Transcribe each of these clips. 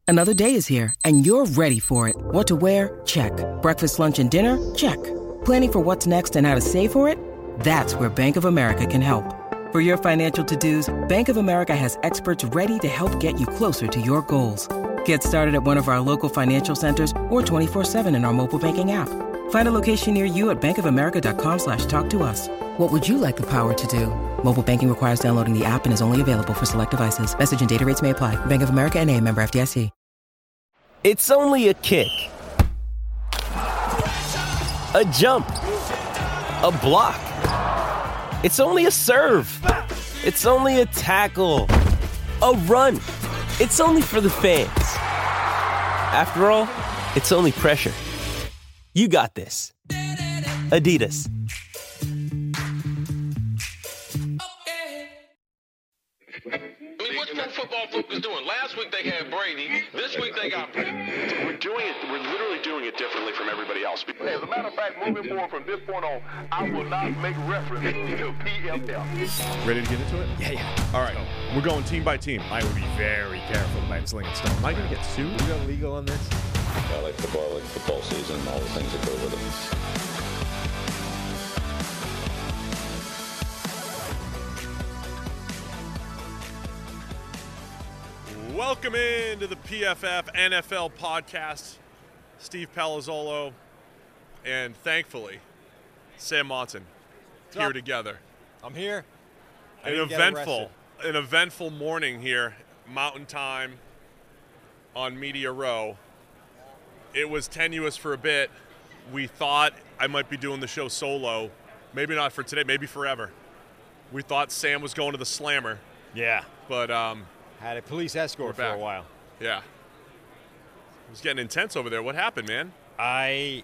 Another day is here, and you're ready for it. What to wear? Check. Breakfast, lunch, and dinner? Check. Planning for what's next and how to save for it? That's where Bank of America can help. For your financial to-dos, Bank of America has experts ready to help get you closer to your goals. Get started at one of our local financial centers or 24/7 in our mobile banking app. Find a location near you at bankofamerica.com/talktous. What would you like the power to do? Mobile banking requires downloading the app and is only available for select devices. Message and data rates may apply. Bank of America N.A., member FDIC. It's only a kick, a jump, a block. It's only a serve. It's only a tackle, a run. It's only for the fans. After all, it's only pressure. You got this. Adidas. What's Pro Football Focus doing? Last week they had Brady. This week they got Brady. We're literally doing it differently from everybody else. As a matter of fact, moving forward from this point on, I will not make reference to PFL. Ready to get into it? Yeah. All right. We're going team by team. I would be very careful about slinging stuff. Am I going to get sued? Is that legal on this? I like football season, and all the things that go with it. Welcome into the PFF NFL podcast. Steve Palazzolo and thankfully Sam Monson here together. I'm here. An eventful morning here, Mountain Time on Media Row. It was tenuous for a bit. We thought I might be doing the show solo. Maybe not for today, maybe forever. We thought Sam was going to the Slammer. Yeah. But had a police escort for a while. Yeah. It was getting intense over there. What happened, man? I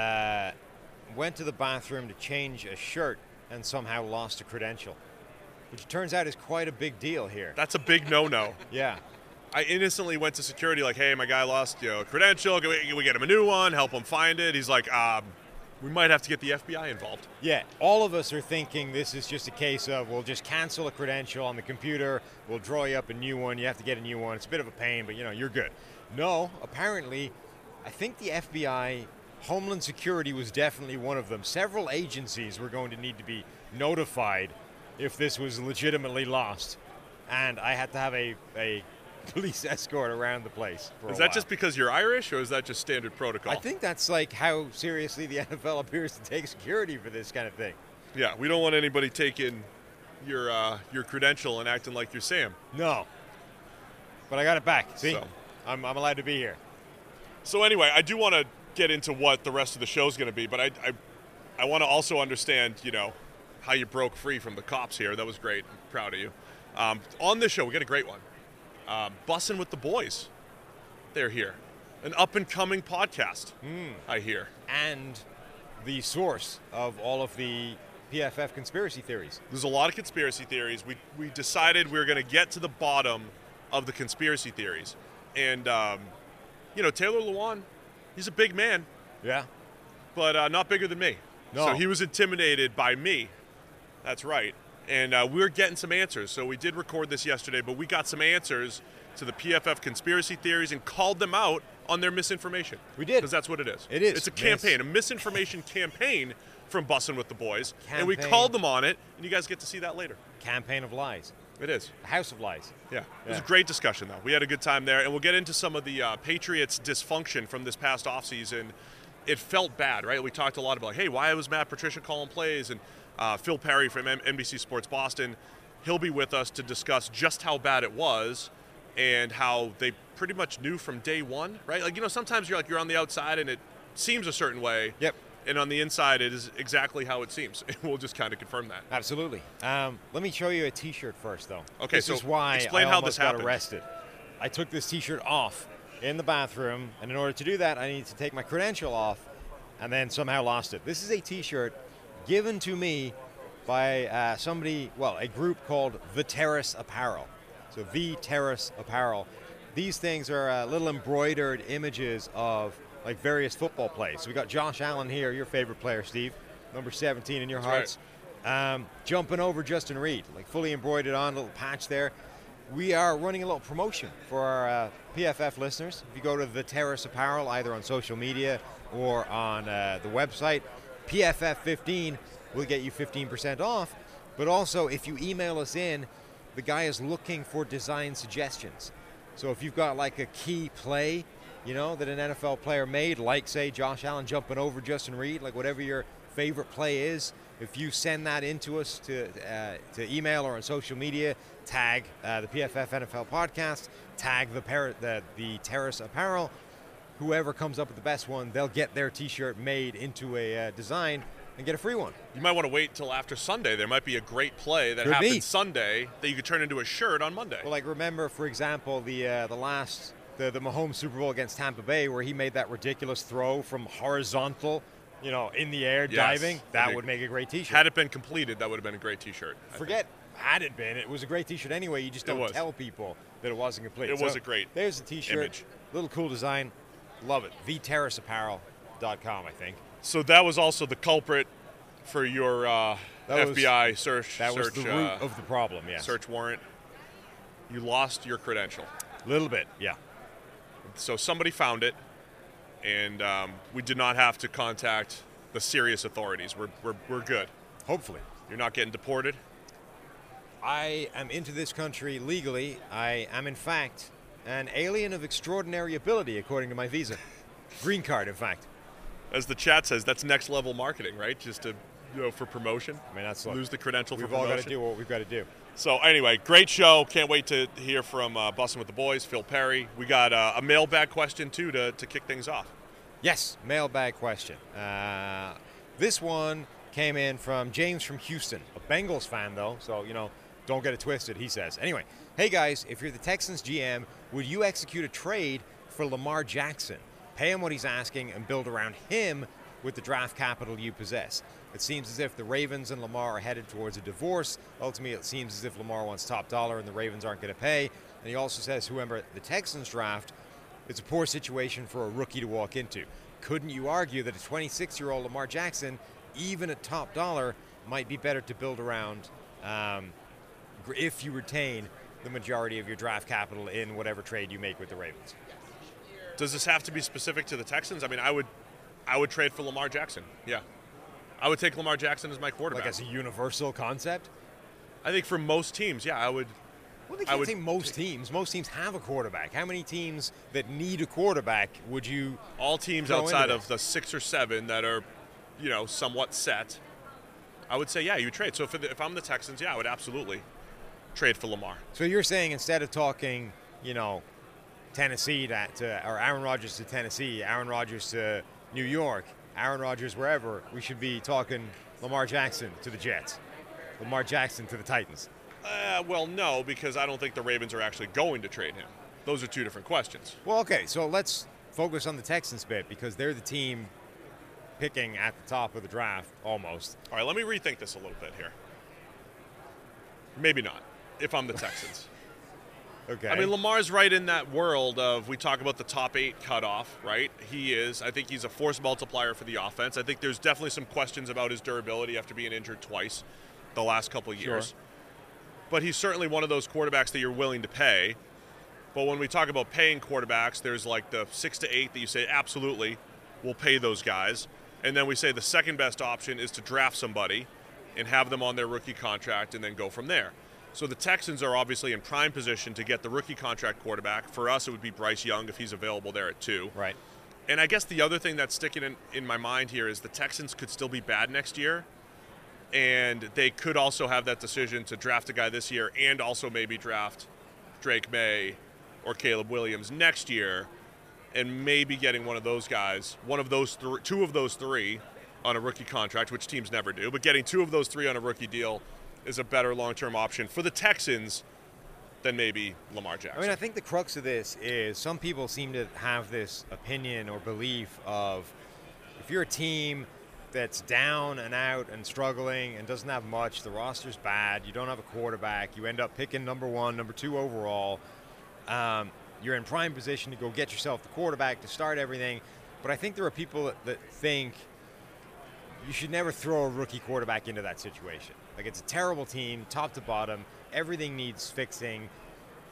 went to the bathroom to change a shirt and somehow lost a credential, which turns out is quite a big deal here. That's a big no-no. Yeah. I innocently went to security like, hey, my guy lost a credential. Can we get him a new one? Help him find it. He's like, we might have to get the FBI involved. Yeah, all of us are thinking this is just a case of we'll just cancel a credential on the computer, we'll draw you up a new one, you have to get a new one. It's a bit of a pain, but you're good. No, apparently, I think the FBI, Homeland Security was definitely one of them. Several agencies were going to need to be notified if this was legitimately lost. And I had to have a police escort around the place for a while. Is that just because you're Irish, or is that just standard protocol? I think that's like how seriously the NFL appears to take security for this kind of thing. Yeah, we don't want anybody taking your credential and acting like you're Sam. No. But I got it back. See? So. I'm allowed to be here. So anyway, I do want to get into what the rest of the show is going to be, but I want to also understand, how you broke free from the cops here. That was great. I'm proud of you. On this show, we got a great one. Bussin' with the Boys. They're here. An up-and-coming podcast, I hear. And the source of all of the PFF conspiracy theories. There's a lot of conspiracy theories. We decided we were going to get to the bottom of the conspiracy theories. And, Taylor Lewan, he's a big man. Yeah. But not bigger than me. No. So he was intimidated by me. That's right. And we're getting some answers. So we did record this yesterday, but we got some answers to the PFF conspiracy theories and called them out on their misinformation. We did. Because that's what it is. It is. It's a campaign, a misinformation campaign from Bussin' with the Boys. Campaign. And we called them on it, and you guys get to see that later. Campaign of lies. It is. A house of lies. Yeah. It was a great discussion, though. We had a good time there, and we'll get into some of the Patriots' dysfunction from this past offseason. It felt bad, right? We talked a lot about, hey, why was Matt Patricia calling plays? And Phil Perry from NBC Sports Boston, he'll be with us to discuss just how bad it was and how they pretty much knew from day one, right? Like, sometimes you're on the outside and it seems a certain way. Yep. And on the inside, it is exactly how it seems. We'll just kind of confirm that. Absolutely. Let me show you a T-shirt first, though. Okay, this so is why explain I how almost this happened. got arrested. I took this T-shirt off in the bathroom, and in order to do that, I needed to take my credential off, and then somehow lost it. This is a T-shirt given to me by a group called The Terrace Apparel. So The Terrace Apparel. These things are little embroidered images of like various football plays. So we got Josh Allen here, your favorite player, Steve, number 17 in your hearts. Right. Jumping over Justin Reed, like fully embroidered on, a little patch there. we are running a little promotion for our PFF listeners. If you go to The Terrace Apparel, either on social media or on the website, PFF15 will get you 15% off. But also, if you email us in, the guy is looking for design suggestions. So if you've got like a key play, you know, that an NFL player made, like, say, Josh Allen jumping over Justin Reed, like whatever your favorite play is, if you send that into us to email or on social media, tag the PFF NFL podcast, tag the Terrace Apparel, whoever comes up with the best one, they'll get their T-shirt made into a design and get a free one. You might want to wait till after Sunday. There might be a great play that happened Sunday that you could turn into a shirt on Monday. Well, like, remember, for example, the Mahomes Super Bowl against Tampa Bay, where he made that ridiculous throw from horizontal, you know, in the air, diving. That would make a great T-shirt. Had it been completed, that would have been a great T-shirt. Had it been. It was a great T-shirt anyway. You just don't tell people that it wasn't complete. It was a great There's a T-shirt. image. Little cool design. Love it. TheTerraceApparel.com, I think. So that was also the culprit for your FBI search. That was the root of the problem, yes. Search warrant. You lost your credential. A little bit, yeah. So somebody found it, and we did not have to contact the serious authorities. We're good. Hopefully. You're not getting deported? I am into this country legally. I am, in fact, an alien of extraordinary ability, according to my visa. Green card, in fact. As the chat says, that's next level marketing, right? Just to, for promotion. I mean, that's lose the credential for promotion. We've all got to do what we've got to do. So anyway, great show. Can't wait to hear from Bussin' with the Boys, Phil Perry. We got a mailbag question, too, to kick things off. Yes, mailbag question. This one came in from James from Houston, a Bengals fan, though, so, you know, don't get it twisted, he says. Anyway, hey, guys, if you're the Texans GM, would you execute a trade for Lamar Jackson? Pay him what he's asking and build around him with the draft capital you possess. It seems as if the Ravens and Lamar are headed towards a divorce. Ultimately, it seems as if Lamar wants top dollar and the Ravens aren't going to pay. And he also says whoever the Texans draft, it's a poor situation for a rookie to walk into. Couldn't you argue that a 26-year-old Lamar Jackson, even at top dollar, might be better to build around if you retain the majority of your draft capital in whatever trade you make with the Ravens? Does this have to be specific to the Texans? I mean, I would trade for Lamar Jackson. Yeah. I would take Lamar Jackson as my quarterback. Like as a universal concept? I think for most teams, yeah, I would. Well, they can't say most teams. Most teams have a quarterback. How many teams that need a quarterback would you all teams outside of the 6 or 7 that are, you know, somewhat set, I would say, yeah, you trade. So if I'm the Texans, yeah, I would absolutely trade for Lamar. So you're saying instead of talking, you know, Tennessee or Aaron Rodgers to Tennessee, Aaron Rodgers to New York, Aaron Rodgers wherever, we should be talking Lamar Jackson to the Jets, Lamar Jackson to the Titans? Well, no, because I don't think the Ravens are actually going to trade him. Those are two different questions. Well, okay, so let's focus on the Texans bit because they're the team picking at the top of the draft almost. All right, let me rethink this a little bit here. Maybe not, if I'm the Texans. Okay. I mean, Lamar's right in that world of, we talk about the top 8 cutoff, right? He is. I think he's a force multiplier for the offense. I think there's definitely some questions about his durability after being injured twice the last couple of years. Sure. But he's certainly one of those quarterbacks that you're willing to pay. But when we talk about paying quarterbacks, there's like the 6 to 8 that you say, absolutely, we'll pay those guys. And then we say the second best option is to draft somebody and have them on their rookie contract and then go from there. So the Texans are obviously in prime position to get the rookie contract quarterback. For us, it would be Bryce Young if he's available there at 2. Right. And I guess the other thing that's sticking in my mind here is the Texans could still be bad next year. And they could also have that decision to draft a guy this year and also maybe draft Drake May or Caleb Williams next year and maybe getting one of those guys, two of those 3 on a rookie contract, which teams never do. But getting 2 of those 3 on a rookie deal is a better long-term option for the Texans than maybe Lamar Jackson. I mean, I think the crux of this is some people seem to have this opinion or belief of if you're a team that's down and out and struggling and doesn't have much, the roster's bad, you don't have a quarterback, you end up picking number 1, number 2 overall, you're in prime position to go get yourself the quarterback to start everything. But I think there are people that think you should never throw a rookie quarterback into that situation. Like, it's a terrible team, top to bottom. Everything needs fixing.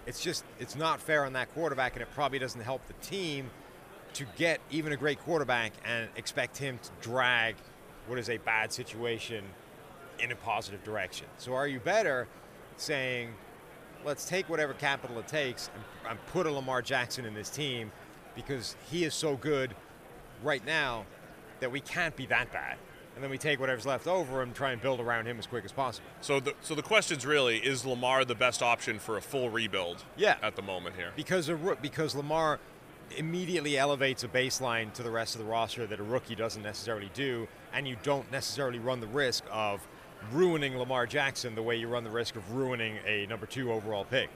it's not fair on that quarterback, and it probably doesn't help the team to get even a great quarterback and expect him to drag what is a bad situation in a positive direction. So are you better saying, let's take whatever capital it takes and put a Lamar Jackson in this team because he is so good right now that we can't be that bad. And then we take whatever's left over and try and build around him as quick as possible. So the question's really, is Lamar the best option for a full rebuild at the moment here? Because Lamar immediately elevates a baseline to the rest of the roster that a rookie doesn't necessarily do, and you don't necessarily run the risk of ruining Lamar Jackson the way you run the risk of ruining a number 2 overall pick.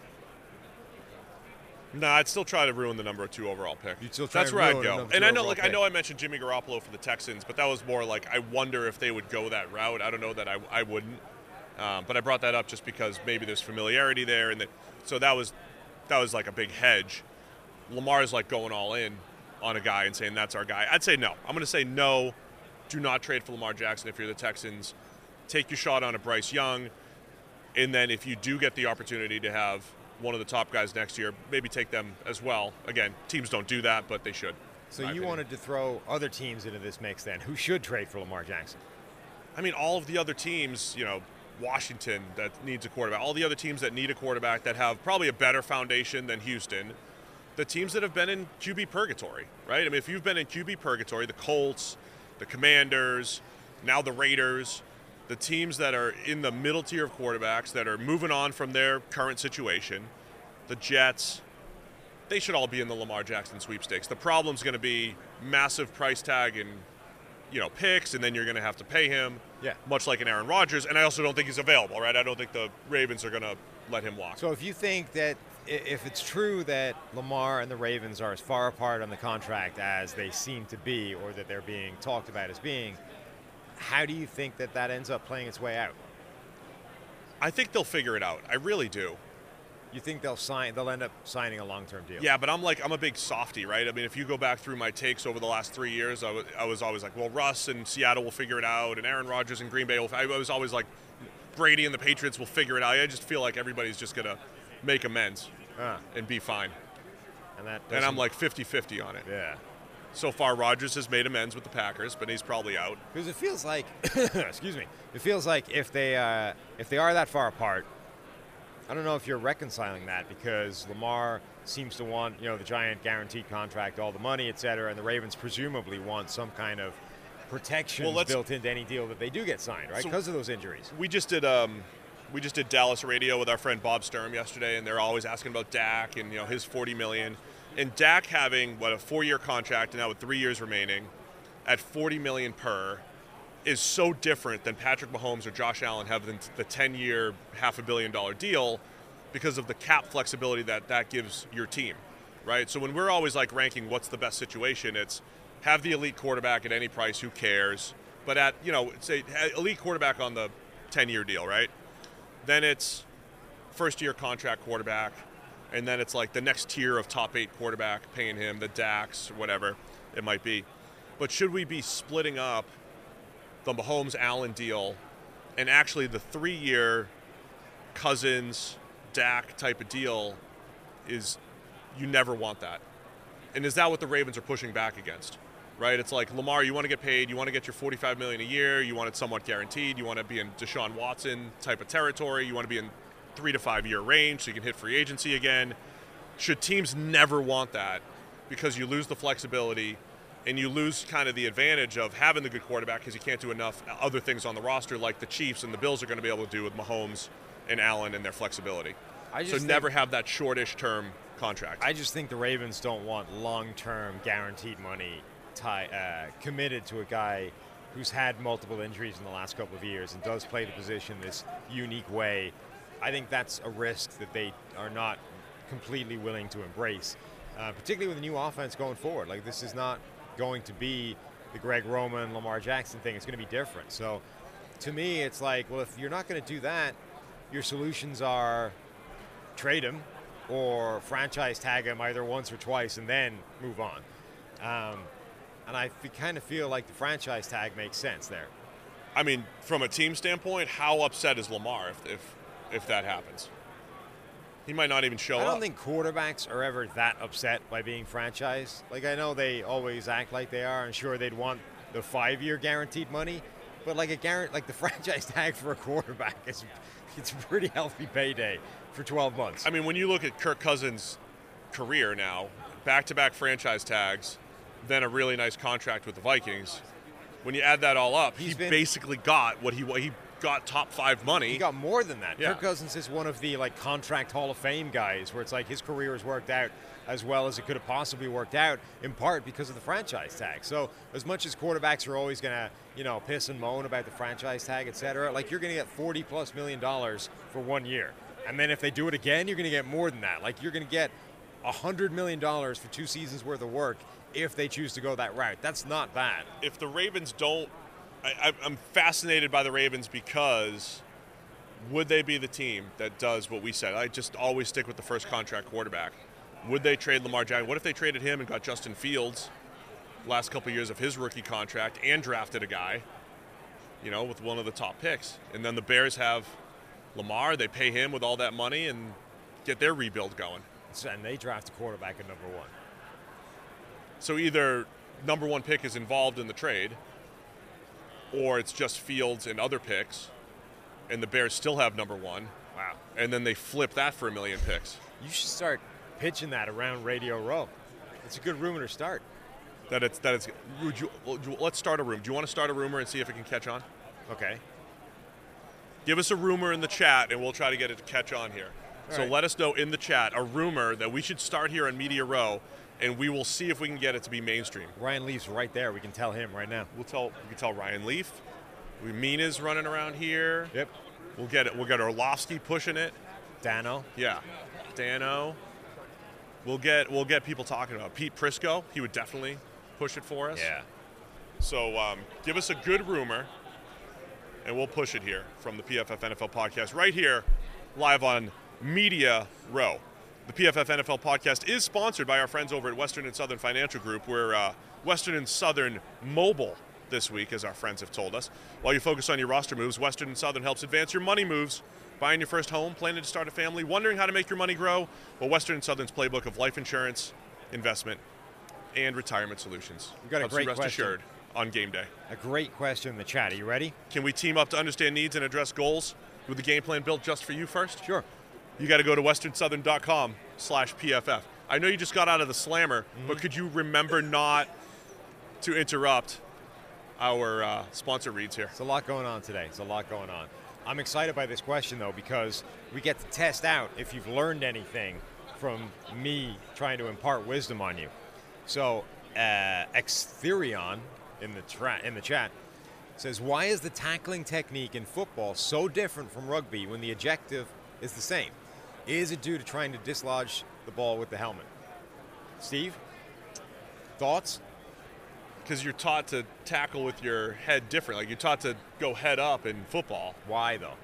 No, I'd still try to ruin the number 2 overall pick. You'd still try That's to where I'd ruin go. a And I know, overall I pick. know I mentioned Jimmy Garoppolo for the Texans, but that was more like I wonder if they would go that route. I don't know that I wouldn't, but I brought that up just because maybe there's familiarity there, and so that was like a big hedge. Lamar's like going all in on a guy and saying that's our guy. I'd say no. I'm going to say no. Do not trade for Lamar Jackson if you're the Texans. Take your shot on a Bryce Young, and then if you do get the opportunity to have one of the top guys next year, maybe take them as well. Again, teams don't do that, but they should. So you wanted to throw other teams into this mix then. Who should trade for Lamar Jackson? I mean, all of the other teams, Washington that needs a quarterback, all the other teams that need a quarterback that have probably a better foundation than Houston, the teams that have been in QB purgatory, right? I mean, if you've been in QB purgatory, the Colts, the Commanders, now the Raiders, the teams that are in the middle tier of quarterbacks that are moving on from their current situation, the Jets, they should all be in the Lamar Jackson sweepstakes. The problem's going to be massive price tag and, picks, and then you're going to have to pay him, much like an Aaron Rodgers. And I also don't think he's available, right? I don't think the Ravens are going to let him walk. So if you think that if it's true that Lamar and the Ravens are as far apart on the contract as they seem to be, or that they're being talked about as being, how do you think that ends up playing its way out? I think they'll figure it out. I really do. You think they'll end up signing a long-term deal? Yeah, but I'm a big softy, right? I mean, if you go back through my takes over the last 3 years, I was always like, well, Russ and Seattle will figure it out, and Aaron Rodgers and Green Bay I was always like, Brady and the Patriots will figure it out. I just feel like everybody's just going to make amends and be fine. And I'm like 50-50 on it. Yeah. So far, Rodgers has made amends with the Packers, but he's probably out. Because it feels like, excuse me, it feels like if they are that far apart, I don't know if you're reconciling that, because Lamar seems to want, the giant guaranteed contract, all the money, et cetera, and the Ravens presumably want some kind of protection built into any deal that they do get signed, right? Because of those injuries. We just did Dallas radio with our friend Bob Sturm yesterday, and they're always asking about Dak and his $40 million. And Dak having a 4-year contract and now with 3 years remaining at $40 million per is so different than Patrick Mahomes or Josh Allen having the 10-year, $500 million deal because of the cap flexibility that gives your team, right? So when we're always ranking what's the best situation, it's have the elite quarterback at any price, who cares? But at, say elite quarterback on the 10-year deal, right? Then it's first-year contract quarterback, and then it's the next tier of top 8 quarterback, paying him, the Dax, whatever it might be. But should we be splitting up the Mahomes-Allen deal and actually the 3-year Cousins-Dak type of deal is, you never want that. And is that what the Ravens are pushing back against? Right? It's like, Lamar, you want to get paid, you want to get your $45 million a year, you want it somewhat guaranteed, you want to be in Deshaun Watson type of territory, you want to be in 3 to 5 year range so you can hit free agency again. Should teams never want that, because you lose the flexibility and you lose kind of the advantage of having the good quarterback, because you can't do enough other things on the roster like the Chiefs and the Bills are going to be able to do with Mahomes and Allen and their flexibility. So never have that shortish term contract. I just think the Ravens don't want long-term guaranteed money committed to a guy who's had multiple injuries in the last couple of years and does play the position this unique way. I think that's a risk that they are not completely willing to embrace, particularly with the new offense going forward. This is not going to be the Greg Roman, Lamar Jackson thing. It's going to be different. So to me, it's well, if you're not going to do that, your solutions are trade him or franchise tag him either once or twice and then move on. And I kind of feel like the franchise tag makes sense there. I mean, from a team standpoint, how upset is Lamar if that happens? He might not even show up. I don't think quarterbacks are ever that upset by being franchised. Like, I know they always act like they are. I'm sure they'd want the 5-year guaranteed money, but like the franchise tag for a quarterback it's a pretty healthy payday for 12 months. I mean, when you look at Kirk Cousins' career now, back-to-back franchise tags, then a really nice contract with the Vikings. When you add that all up, he basically got what he got top 5 money. He got more than that. Yeah. Kirk Cousins is one of the contract Hall of Fame guys where it's like his career has worked out as well as it could have possibly worked out, in part because of the franchise tag. So as much as quarterbacks are always going to, piss and moan about the franchise tag, et cetera, like you're going to get $40+ million for 1 year. And then if they do it again, you're going to get more than that. Like you're going to get $100 million for 2 seasons worth of work if they choose to go that route. That's not bad. If the Ravens don't, I'm fascinated by the Ravens because would they be the team that does what we said? I just always stick with the first contract quarterback. Would they trade Lamar Jackson? What if they traded him and got Justin Fields last couple of years of his rookie contract and drafted a guy, with one of the top picks? And then the Bears have Lamar, they pay him with all that money and get their rebuild going. And they draft a quarterback at number 1. So either number 1 pick is involved in the trade, or it's just Fields and other picks, and the Bears still have number 1. Wow. And then they flip that for $1 million picks. You should start pitching that around Radio Row. It's a good rumor to start. Let's start a rumor. Do you want to start a rumor and see if it can catch on? Okay. Give us a rumor in the chat, and we'll try to get it to catch on here. So let us know in the chat a rumor that we should start here on Media Row, and we will see if we can get it to be mainstream. Ryan Leaf's right there. We can tell him right now. We can tell Ryan Leaf. Mina's running around here. Yep. We'll get Orlovsky pushing it. Dano. Yeah. Dano. We'll get people talking about Pete Prisco. He would definitely push it for us. Yeah. So give us a good rumor, and we'll push it here from the PFF NFL podcast right here, live on Media Row. The PFF NFL podcast is sponsored by our friends over at Western and Southern Financial Group. We're Western and Southern mobile this week, as our friends have told us. While you focus on your roster moves, Western and Southern helps advance your money moves. Buying your first home, planning to start a family, wondering how to make your money grow? Well, Western and Southern's playbook of life insurance, investment, and retirement solutions. We've got a great rest question assured on game day. A great question in the chat. Are you ready? Can we team up to understand needs and address goals with the game plan built just for you first? Sure. You got to go to westernsouthern.com/PFF. I know you just got out of the slammer, but could you remember not to interrupt our sponsor reads here? It's a lot going on today. It's a lot going on. I'm excited by this question, though, because we get to test out if you've learned anything from me trying to impart wisdom on you. So, Xtherion in the chat says, why is the tackling technique in football so different from rugby when the objective is the same? Is it due to trying to dislodge the ball with the helmet? Steve, thoughts? Because you're taught to tackle with your head different. Like, you're taught to go head up in football. Why, though?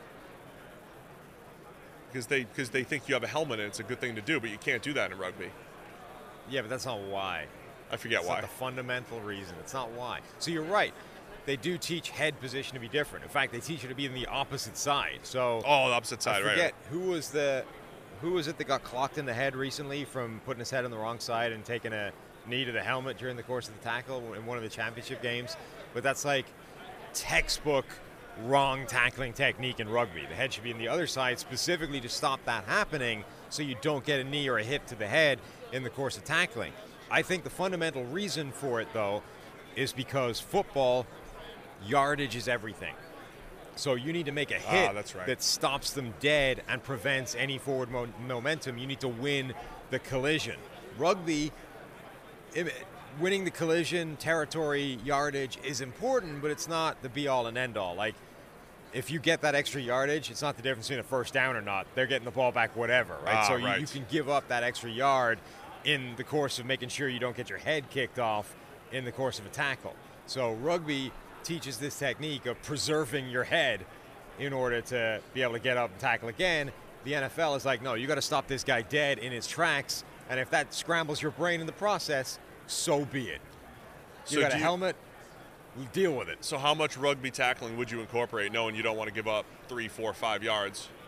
Because they think you have a helmet and it's a good thing to do, but you can't do that in rugby. Yeah, but that's not why. I forget it's why. It's not the fundamental reason. It's not why. So you're right. They do teach head position to be different. In fact, they teach you to be on the opposite side. So the opposite side, I forget, right? Who was it that got clocked in the head recently from putting his head on the wrong side and taking a knee to the helmet during the course of the tackle in one of the championship games? But that's like textbook wrong tackling technique in rugby. The head should be on the other side specifically to stop that happening so you don't get a knee or a hip to the head in the course of tackling. I think the fundamental reason for it, though, is because football, yardage is everything. So you need to make a hit that stops them dead and prevents any forward momentum. You need to win the collision. Rugby, winning the collision, territory, yardage is important, but it's not the be-all and end-all. Like, if you get that extra yardage, it's not the difference between a first down or not. They're getting the ball back whatever, right? So you can give up that extra yard in the course of making sure you don't get your head kicked off in the course of a tackle. So rugby teaches this technique of preserving your head in order to be able to get up and tackle again. The NFL is like, no, you got to stop this guy dead in his tracks, and if that scrambles your brain in the process, so be it. You got a helmet, you deal with it. So how much rugby tackling would you incorporate knowing you don't want to give up 3, 4, 5 yards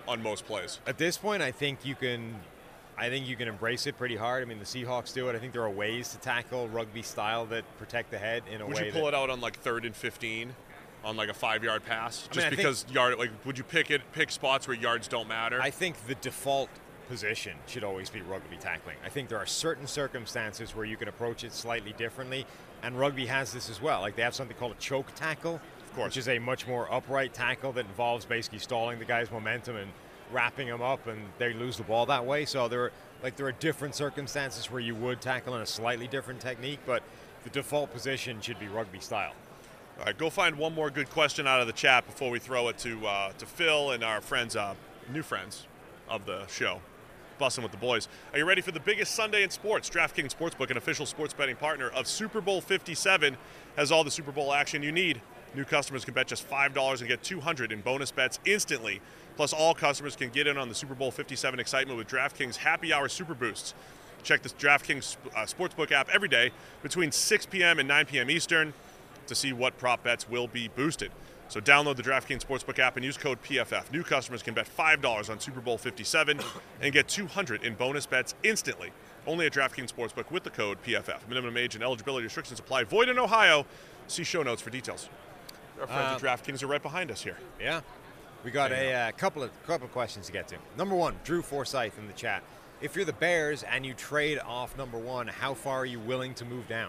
on most plays. At this point, I think you can embrace it pretty hard. I mean, the Seahawks do it. I think there are ways to tackle rugby style that protect the head in a way. Would you pull it out on like 3rd and 15 on like a 5-yard pass? I mean, would you pick spots where yards don't matter? I think the default position should always be rugby tackling. I think there are certain circumstances where you can approach it slightly differently, and rugby has this as well. Like they have something called a choke tackle, which is a much more upright tackle that involves basically stalling the guy's momentum and wrapping him up, and they lose the ball that way. So there are different circumstances where you would tackle in a slightly different technique, but the default position should be rugby style. All right, go find one more good question out of the chat before we throw it to Phil and our friends, new friends of the show. Bussin' with the boys. Are you ready for the biggest Sunday in sports? DraftKings Sportsbook, an official sports betting partner of Super Bowl 57, has all the Super Bowl action you need. New customers can bet just $5 and get $200 in bonus bets instantly. Plus, all customers can get in on the Super Bowl 57 excitement with DraftKings Happy Hour Super Boosts. Check the DraftKings Sportsbook app every day between 6 p.m. and 9 p.m. Eastern to see what prop bets will be boosted. So download the DraftKings Sportsbook app and use code PFF. New customers can bet $5 on Super Bowl 57 and get $200 in bonus bets instantly. Only at DraftKings Sportsbook with the code PFF. Minimum age and eligibility restrictions apply. Void in Ohio. See show notes for details. Our friends at DraftKings are right behind us here. Yeah. We got a couple of questions to get to. Number one, Drew Forsyth in the chat. If you're the Bears and you trade off number one, how far are you willing to move down?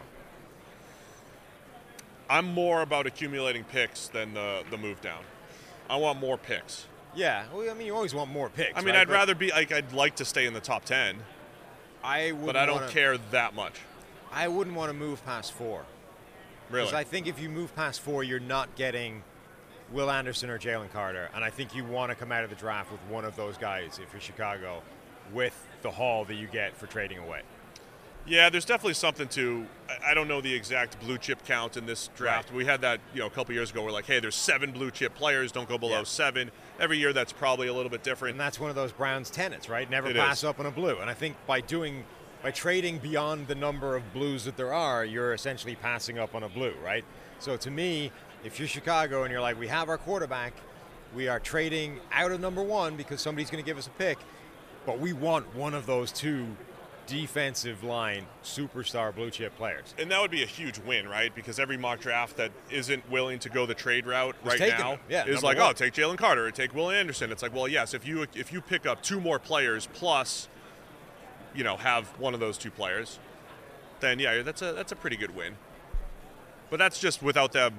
I'm more about accumulating picks than the move down. I want more picks. Yeah, well, I mean, you always want more picks. I mean, right? I'd rather be I'd like to stay in the top 10. But I don't care that much. I wouldn't want to move past 4. Really? Because I think if you move past 4, you're not getting Will Anderson or Jalen Carter, and I think you want to come out of the draft with one of those guys if you're Chicago, with the haul that you get for trading away. Yeah, there's definitely something to. I don't know the exact blue chip count in this draft. Right. We had that, a couple years ago. We're like, hey, there's 7 blue chip players. Don't go below 7. Every year, that's probably a little bit different. And that's one of those Browns tenets, right? Never pass up on a blue. And I think by trading beyond the number of blues that there are, you're essentially passing up on a blue, right? So to me, if you're Chicago and you're like, we have our quarterback, we are trading out of number 1 because somebody's going to give us a pick, but we want one of those 2 defensive line superstar blue chip players. And that would be a huge win, right? Because every mock draft that isn't willing to go the trade route right now is like, oh, take Jalen Carter or take Will Anderson. It's like, well, yes, if you pick up 2 more players plus, have one of those 2 players, then yeah, that's a pretty good win. But that's just without them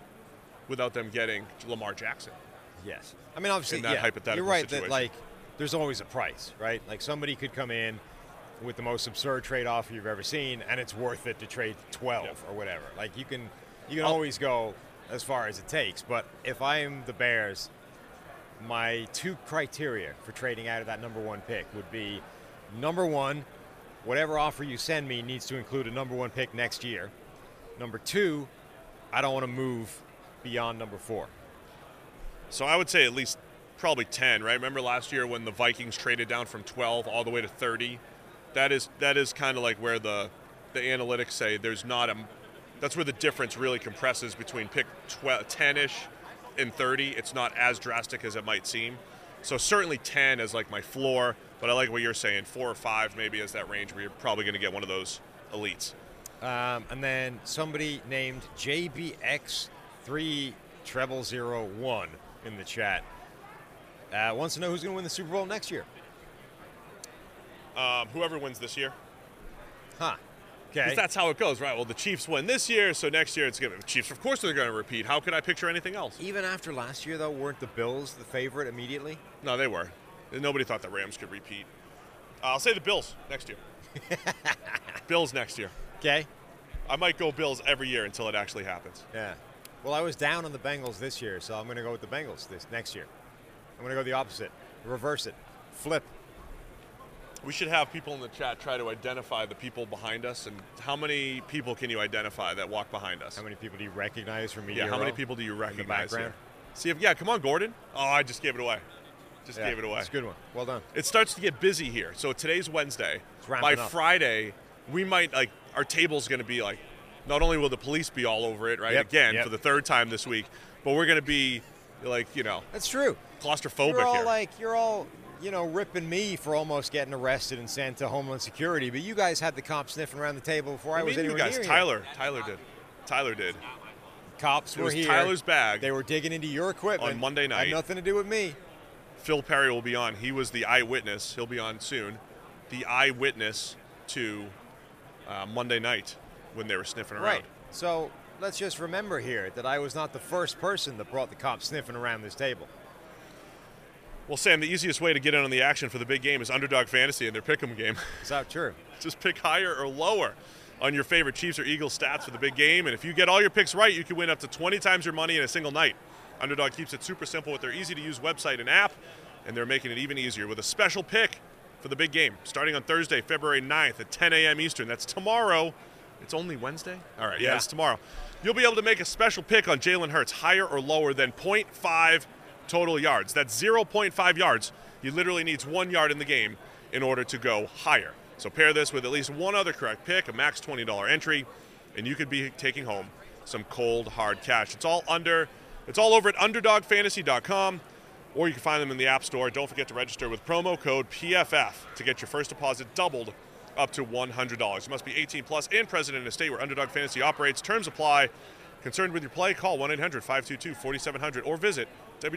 getting Lamar Jackson. Yes. I mean, obviously, in that hypothetical you're right situation. that there's always a price, right? Like somebody could come in with the most absurd trade offer you've ever seen, and it's worth it to trade 12 or whatever. Like you can always go as far as it takes. But if I'm the Bears, my 2 criteria for trading out of that number 1 pick would be, number 1, whatever offer you send me needs to include a number 1 pick next year. Number 2, I don't want to move beyond number 4. So I would say at least probably 10, right? Remember last year when the Vikings traded down from 12 all the way to 30? That is kind of like where the analytics say that's where the difference really compresses between pick 10-ish and 30. It's not as drastic as it might seem. So certainly 10 is like my floor, but I like what you're saying. 4 or 5 maybe is that range where you're probably going to get one of those elites. And then somebody named JBX3001 in the chat wants to know who's going to win the Super Bowl next year. Whoever wins this year. Huh. Okay. Because that's how it goes, right? Well, the Chiefs win this year, so next year it's going to be the Chiefs. Of course they're going to repeat. How could I picture anything else? Even after last year, though, weren't the Bills the favorite immediately? No, they were. Nobody thought the Rams could repeat. I'll say the Bills next year. Bills next year. Okay. I might go Bills every year until it actually happens. Yeah. Well, I was down on the Bengals this year, so I'm going to go with the Bengals next year. I'm going to go the opposite. Reverse it. Flip. We should have people in the chat try to identify the people behind us. And how many people can you identify that walk behind us? How many people do you recognize from Media Yeah, how Row? many people do you recognize in the background? See if come on, Gordon. Oh, I just gave it away. Gave it away. That's a good one. Well done. It starts to get busy here. So today's Wednesday. By up. Friday, we might our table's going to be not only will the police be all over it, right? Yep. For the 3rd time this week, but we're going to be That's true. claustrophobic You're all ripping me for almost getting arrested and sent to Homeland Security, but you guys had the cops sniffing around the table before I was anywhere near here. Tyler did. Cops were here. Tyler's bag. They were digging into your equipment. On Monday night. Had nothing to do with me. Phil Perry will be on. He was the eyewitness. He'll be on soon. The eyewitness to Monday night when they were sniffing around. Right. So let's just remember here that I was not the first person that brought the cops sniffing around this table. Well, Sam, the easiest way to get in on the action for the big game is Underdog Fantasy and their pick'em game. Is that true? Just pick higher or lower on your favorite Chiefs or Eagles stats for the big game, and if you get all your picks right, you can win up to 20 times your money in a single night. Underdog keeps it super simple with their easy-to-use website and app, and they're making it even easier with a special pick for the big game, starting on Thursday, February 9th at 10 a.m. Eastern. That's tomorrow. It's only Wednesday? All right, yeah, it's tomorrow. You'll be able to make a special pick on Jalen Hurts, higher or lower than 0.5 total yards. That's 0.5 yards. He literally needs 1 yard in the game in order to go higher. So pair this with at least one other correct pick, a max $20 entry, and you could be taking home some cold, hard cash. It's all over at UnderdogFantasy.com, or you can find them in the App Store. Don't forget to register with promo code PFF to get your first deposit doubled up to $100. You must be 18 plus and present in a state where Underdog Fantasy operates. Terms apply. Concerned with your play? Call 1-800-522-4700 or visit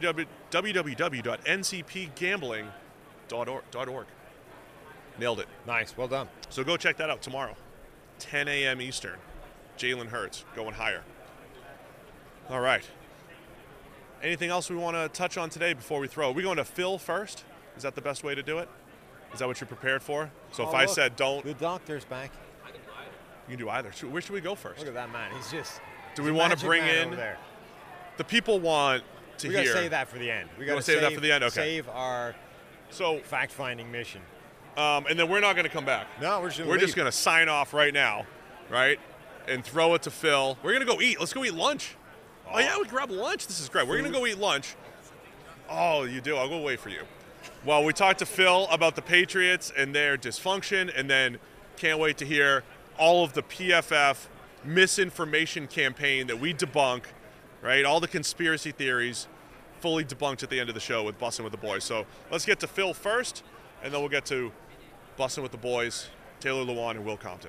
www.ncpgambling.org. Nailed it. Nice. Well done. So go check that out tomorrow, 10 a.m. Eastern. Jalen Hurts going higher. All right. Anything else we want to touch on today before we throw? Are we going to Phil first? Is that the best way to do it? Is that what you're prepared for? So if I said don't. The doctor's back. You can do either. Where should we go first? Look at that man. He's just. Do we want to bring in. The people want to hear. We got to save that for the end. We got to save that for the end? Okay. Save our fact-finding mission. And then we're not going to come back. No, we're just going to sign off right now, right? And throw it to Phil. We're going to go eat. Let's go eat lunch. Oh, yeah, we can grab lunch. This is great. We're going to go eat lunch. Oh, you do? I'll go wait for you. Well, we talked to Phil about the Patriots and their dysfunction, and then can't wait to hear all of the PFF misinformation campaign that we debunk, right? All the conspiracy theories fully debunked at the end of the show with Bussin' with the Boys. So let's get to Phil first, and then we'll get to Bussin' with the Boys, Taylor Lewan and Will Compton.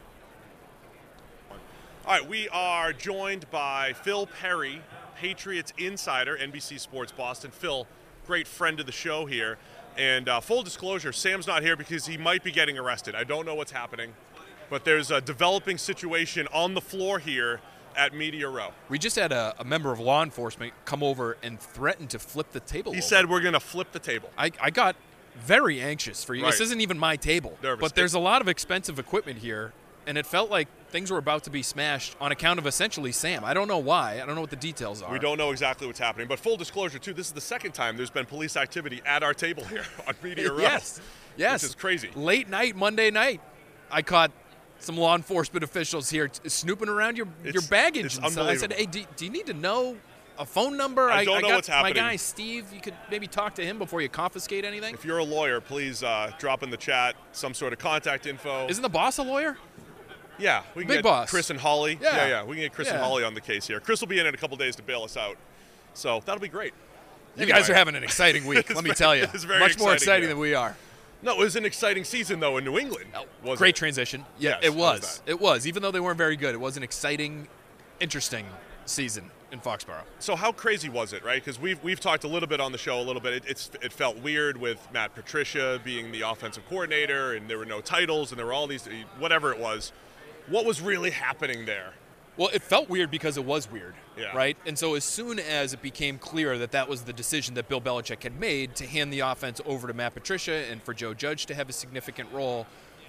All right, we are joined by Phil Perry, Patriots insider, NBC Sports Boston. Phil, great friend of the show here. And full disclosure, Sam's not here because he might be getting arrested. I don't know what's happening, but there's a developing situation on the floor here at Media Row. We just had a member of law enforcement come over and threaten to flip the table. He said we're going to flip the table. I got very anxious for you. Right. This isn't even my table. Nervous. But there's a lot of expensive equipment here, and it felt like things were about to be smashed on account of essentially Sam. I don't know why. I don't know what the details are. We don't know exactly what's happening. But full disclosure, too, this is the second time there's been police activity at our table here on Media Row. Yes. Which is crazy. Late night, Monday night, I caught some law enforcement officials here snooping around your baggage. It's and so I said, hey, do you need to know a phone number? I don't know what's happening. My guy, Steve, you could maybe talk to him before you confiscate anything. If you're a lawyer, please drop in the chat some sort of contact info. Isn't the boss a lawyer? Yeah, we can Big get boss. Chris and Holly. Yeah. We can get Chris and Holly on the case here. Chris will be in a couple days to bail us out. So that'll be great. You guys are having an exciting week, let me tell you. It's very much more exciting here. than we are. No, it was an exciting season, though, in New England. Great transition. Yeah, Yes, it was. that? It was. Even though they weren't very good, it was an exciting, interesting season in Foxborough. So how crazy was it, right? Because we've talked a little bit on the show a little bit. It felt weird with Matt Patricia being the offensive coordinator, and there were no titles, and there were all these, whatever it was. What was really happening there? Well, it felt weird because it was weird, Yeah. right? And so as soon as it became clear that that was the decision that Bill Belichick had made to hand the offense over to Matt Patricia and for Joe Judge to have a significant role,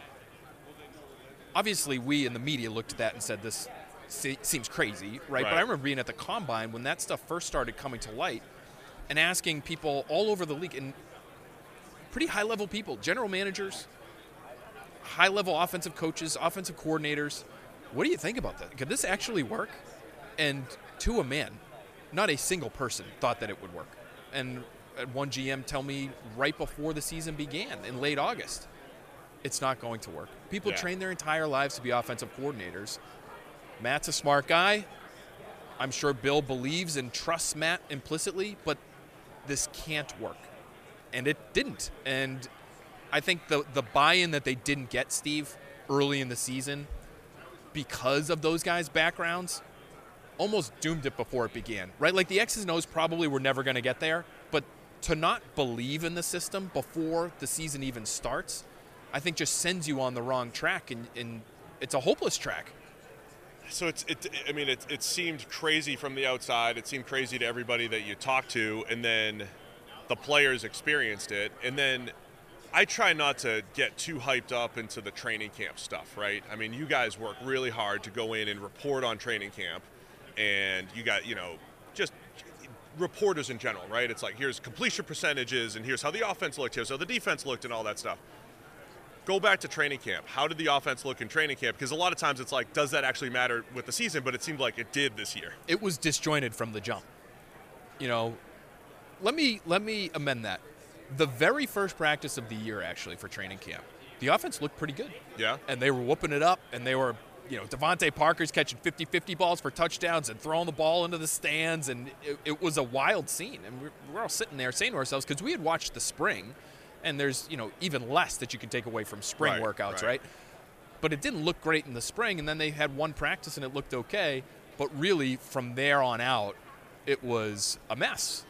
obviously we in the media looked at that and said this seems crazy, right? But I remember being at the Combine when that stuff first started coming to light and asking people all over the league, and pretty high-level people, general managers, high-level offensive coaches, offensive coordinators, what do you think about that? Could this actually work? And to a man, not a single person thought that it would work. And one GM tell me right before the season began in late August, it's not going to work. People train their entire lives to be offensive coordinators. Matt's a smart guy. I'm sure Bill believes and trusts Matt implicitly, but this can't work. And it didn't. And I think the buy-in that they didn't get, Steve, early in the season because of those guys' backgrounds almost doomed it before it began, right? Like the X's and O's probably were never going to get there, but to not believe in the system before the season even starts, I think just sends you on the wrong track, and it's a hopeless track. So it seemed crazy from the outside. It seemed crazy to everybody that you talked to, and then the players experienced it. And then I try not to get too hyped up into the training camp stuff, right? I mean, you guys work really hard to go in and report on training camp, and you got, just reporters in general, right? It's like, here's completion percentages, and here's how the offense looked, here's how the defense looked, and all that stuff. Go back to training camp. How did the offense look in training camp? Because a lot of times it's like, does that actually matter with the season? But it seemed like it did this year. It was disjointed from the jump. Let me amend that. The very first practice of the year, actually, for training camp, the offense looked pretty good. Yeah. And they were whooping it up, and they were, Devontae Parker's catching 50-50 balls for touchdowns and throwing the ball into the stands, and it was a wild scene. And we're all sitting there saying to ourselves, because we had watched the spring, and there's, even less that you can take away from spring workouts, right? But it didn't look great in the spring, and then they had one practice, and it looked okay. But really, from there on out, it was a mess.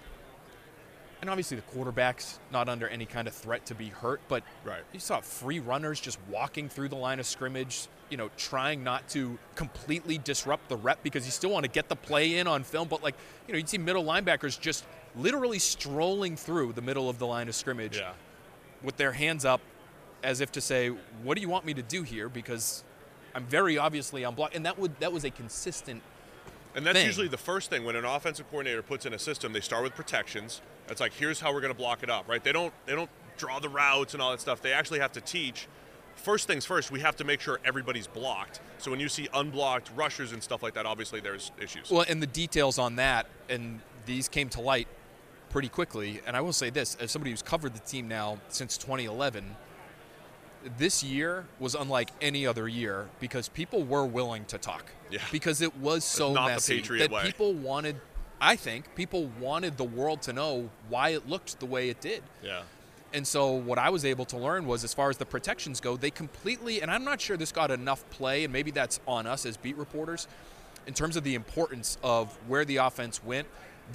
And obviously the quarterback's not under any kind of threat to be hurt, but you saw free runners just walking through the line of scrimmage, trying not to completely disrupt the rep because you still want to get the play in on film. But, you'd see middle linebackers just literally strolling through the middle of the line of scrimmage with their hands up as if to say, what do you want me to do here? Because I'm very obviously unblocked. And that was a consistent And that's thing. Usually the first thing when an offensive coordinator puts in a system. They start with protections. It's like, here's how we're going to block it up, right? They don't draw the routes and all that stuff. They actually have to teach. First things first, we have to make sure everybody's blocked. So when you see unblocked rushers and stuff like that, obviously there's issues. Well, and the details on that, and these came to light pretty quickly. And I will say this, as somebody who's covered the team now since 2011, this year was unlike any other year because people were willing to talk. Yeah. Because it was so not messy the Patriot that way. I think people wanted the world to know why it looked the way it did. Yeah. And so what I was able to learn was, as far as the protections go, they completely, and I'm not sure this got enough play, and maybe that's on us as beat reporters, in terms of the importance of where the offense went.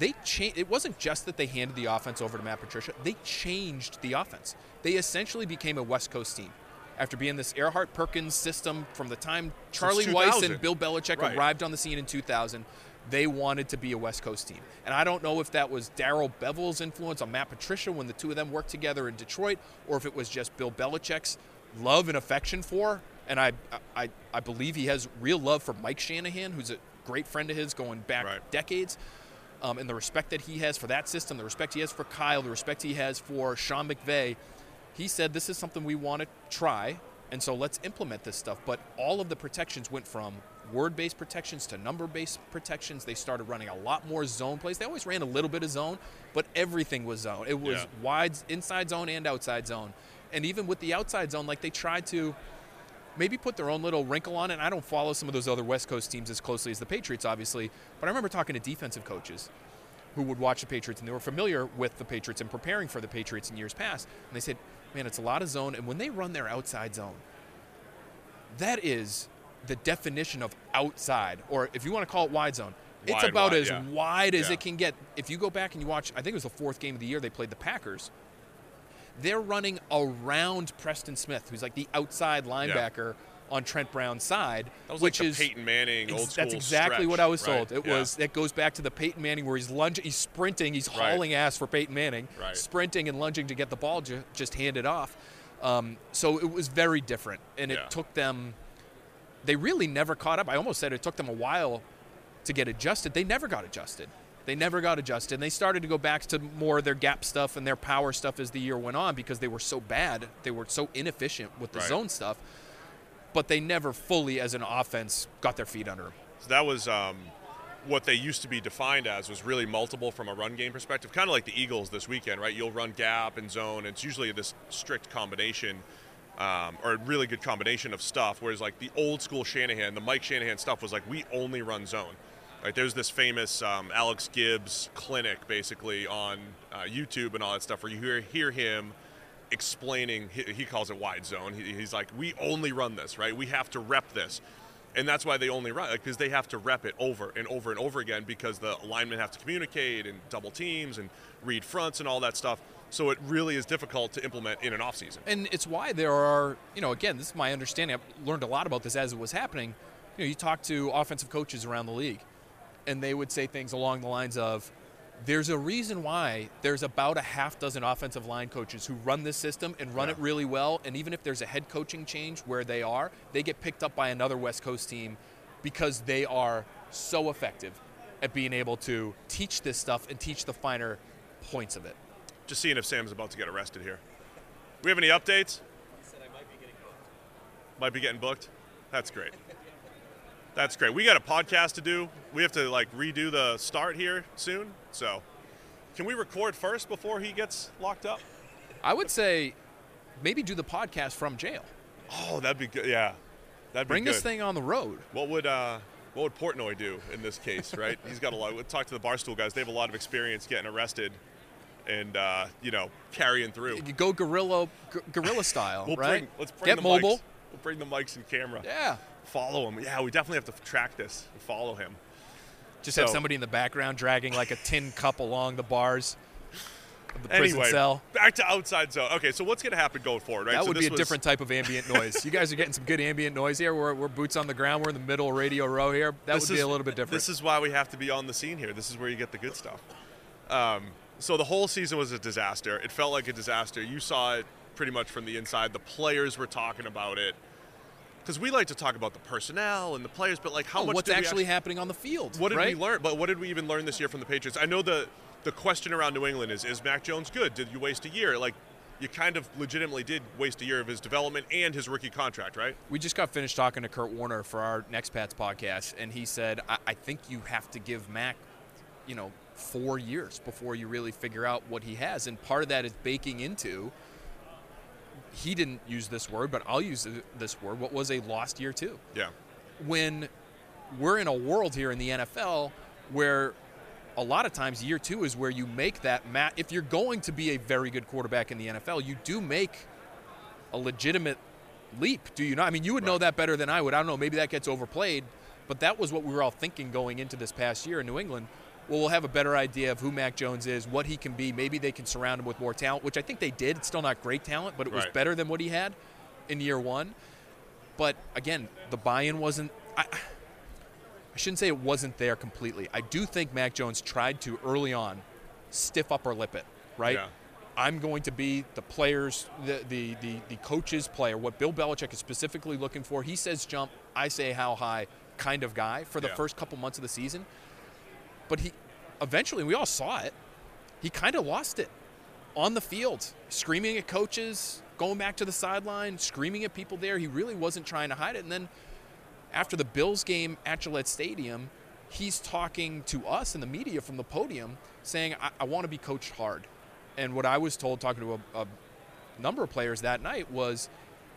It wasn't just that they handed the offense over to Matt Patricia. They changed the offense. They essentially became a West Coast team. After being this Earhart-Perkins system from the time Charlie Weiss and Bill Belichick arrived on the scene in 2000, they wanted to be a West Coast team. And I don't know if that was Darrell Bevell's influence on Matt Patricia when the two of them worked together in Detroit, or if it was just Bill Belichick's love and affection for, and I believe he has real love for Mike Shanahan, who's a great friend of his going back decades, and the respect that he has for that system, the respect he has for Kyle, the respect he has for Sean McVay. He said, this is something we want to try, and so let's implement this stuff. But all of the protections went from word-based protections to number-based protections. They started running a lot more zone plays. They always ran a little bit of zone, but everything was zone. It was wide, inside zone and outside zone. And even with the outside zone, they tried to maybe put their own little wrinkle on it. And I don't follow some of those other West Coast teams as closely as the Patriots, obviously, but I remember talking to defensive coaches who would watch the Patriots, and they were familiar with the Patriots and preparing for the Patriots in years past. And they said, man, it's a lot of zone, and when they run their outside zone, that is the definition of outside, or if you want to call it wide zone, it's about as wide as it can get. If you go back and you watch, I think it was the fourth game of the year they played the Packers, they're running around Preston Smith, who's like the outside linebacker on Trent Brown's side. That was which like the is Peyton Manning old school That's exactly stretch, what I was right? told. That goes back to the Peyton Manning where he's lunging, he's sprinting, he's hauling ass for Peyton Manning, sprinting and lunging to get the ball just handed off. So it was very different, and it took them. They really never caught up. I almost said it took them a while to get adjusted. They never got adjusted. And they started to go back to more of their gap stuff and their power stuff as the year went on because they were so bad. They were so inefficient with the zone stuff. But they never fully, as an offense, got their feet under them. So that was what they used to be defined as, was really multiple from a run game perspective, kind of like the Eagles this weekend, right? You'll run gap and zone. It's usually this strict combination or a really good combination of stuff, whereas like the old school Shanahan, the Mike Shanahan stuff was like, we only run zone. Right, there's this famous Alex Gibbs clinic, basically, on YouTube and all that stuff, where you hear him explaining, he calls it wide zone. He's like, we only run this, right? We have to rep this. And that's why they only run it, because they have to rep it over and over and over again, because the linemen have to communicate and double teams and read fronts and all that stuff. So it really is difficult to implement in an offseason. And it's why there are, again, this is my understanding. I've learned a lot about this as it was happening. You talk to offensive coaches around the league, and they would say things along the lines of, there's a reason why there's about a half dozen offensive line coaches who run this system and run it really well. And even if there's a head coaching change where they get picked up by another West Coast team because they are so effective at being able to teach this stuff and teach the finer points of it. Just seeing if Sam's about to get arrested here. We have any updates? He said I might be getting booked. Might be getting booked? That's great. That's great. We got a podcast to do. We have to redo the start here soon. So can we record first before he gets locked up? I would say maybe do the podcast from jail. Oh, that'd be good. Yeah. That'd be Bring good. this thing on the road. What would Portnoy do in this case, right? He's got a lot. We'll talk to the Barstool guys. They have a lot of experience getting arrested and carrying through. You go guerrilla style, right? Let's bring Get the mobile. Mics. We'll bring the mics and camera. Yeah. Follow him. Yeah, we definitely have to track this and follow him. Just have somebody in the background dragging like a tin cup along the bars of the prison anyway, cell. Back to outside zone. Okay, so what's going to happen going forward, right? That so would be a different type of ambient noise. You guys are getting some good ambient noise here. We're boots on the ground. We're in the middle of Radio Row here. That would be a little bit different. This is why we have to be on the scene here. This is where you get the good stuff. So the whole season was a disaster. It felt like a disaster. You saw it pretty much from the inside. The players were talking about it. Because we like to talk about the personnel and the players, but how much what's actually happening on the field? What did we learn? But what did we even learn this year from the Patriots? I know the question around New England is Mac Jones good? Did you waste a year? You kind of legitimately did waste a year of his development and his rookie contract, right? We just got finished talking to Kurt Warner for our Next Pats podcast, and he said, I think you have to give Mac, 4 years before you really figure out what he has. And part of that is baking into, he didn't use this word, but I'll use this word, what was a lost year too. Yeah. When we're in a world here in the NFL where a lot of times year two is where you make that if you're going to be a very good quarterback in the NFL, you do make a legitimate leap, do you not? I mean, you would know that better than I would. I don't know, maybe that gets overplayed, but that was what we were all thinking going into this past year in New England. Well, we'll have a better idea of who Mac Jones is, what he can be. Maybe they can surround him with more talent, which I think they did. It's still not great talent, but it was better than what he had in year one. But, again, the buy-in wasn't – I shouldn't say it wasn't there completely. I do think Mac Jones tried to, early on, stiff upper lip it, right? Yeah. I'm going to be the players, the coach's player, what Bill Belichick is specifically looking for. He says jump, I say how high kind of guy for the first couple months of the season. But he eventually, we all saw it, he kind of lost it on the field, screaming at coaches, going back to the sideline, screaming at people there. He really wasn't trying to hide it. And then after the Bills game at Gillette Stadium, he's talking to us in the media from the podium saying, I want to be coached hard. And what I was told, talking to a number of players that night, was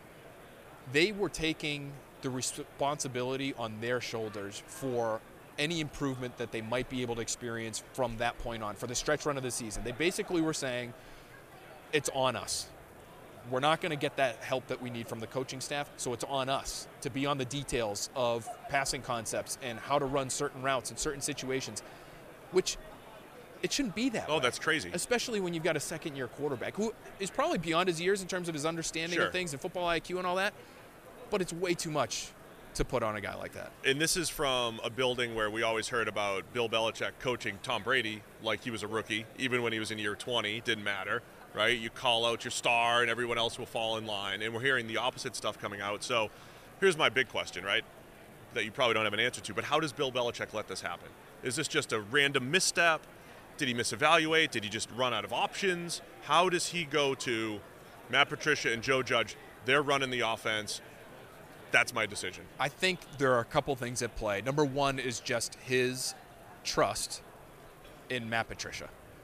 they were taking the responsibility on their shoulders for any improvement that they might be able to experience from that point on for the stretch run of the season. They basically were saying, it's on us. We're not going to get that help that we need from the coaching staff, so it's on us to be on the details of passing concepts and how to run certain routes in certain situations, which it shouldn't be that way. Oh, that's crazy. Especially when you've got a second-year quarterback who is probably beyond his years in terms of his understanding of things and football IQ and all that, but it's way too much to put on a guy like that. And this is from a building where we always heard about Bill Belichick coaching Tom Brady like he was a rookie, even when he was in year 20, didn't matter, right? You call out your star and everyone else will fall in line. And we're hearing the opposite stuff coming out. So here's my big question, right, that you probably don't have an answer to, but how does Bill Belichick let this happen? Is this just a random misstep? Did he misevaluate? Did he just run out of options? How does he go to Matt Patricia and Joe Judge? They're running the offense. That's my decision. I think there are a couple things at play. Number one is just his trust in Matt Patricia.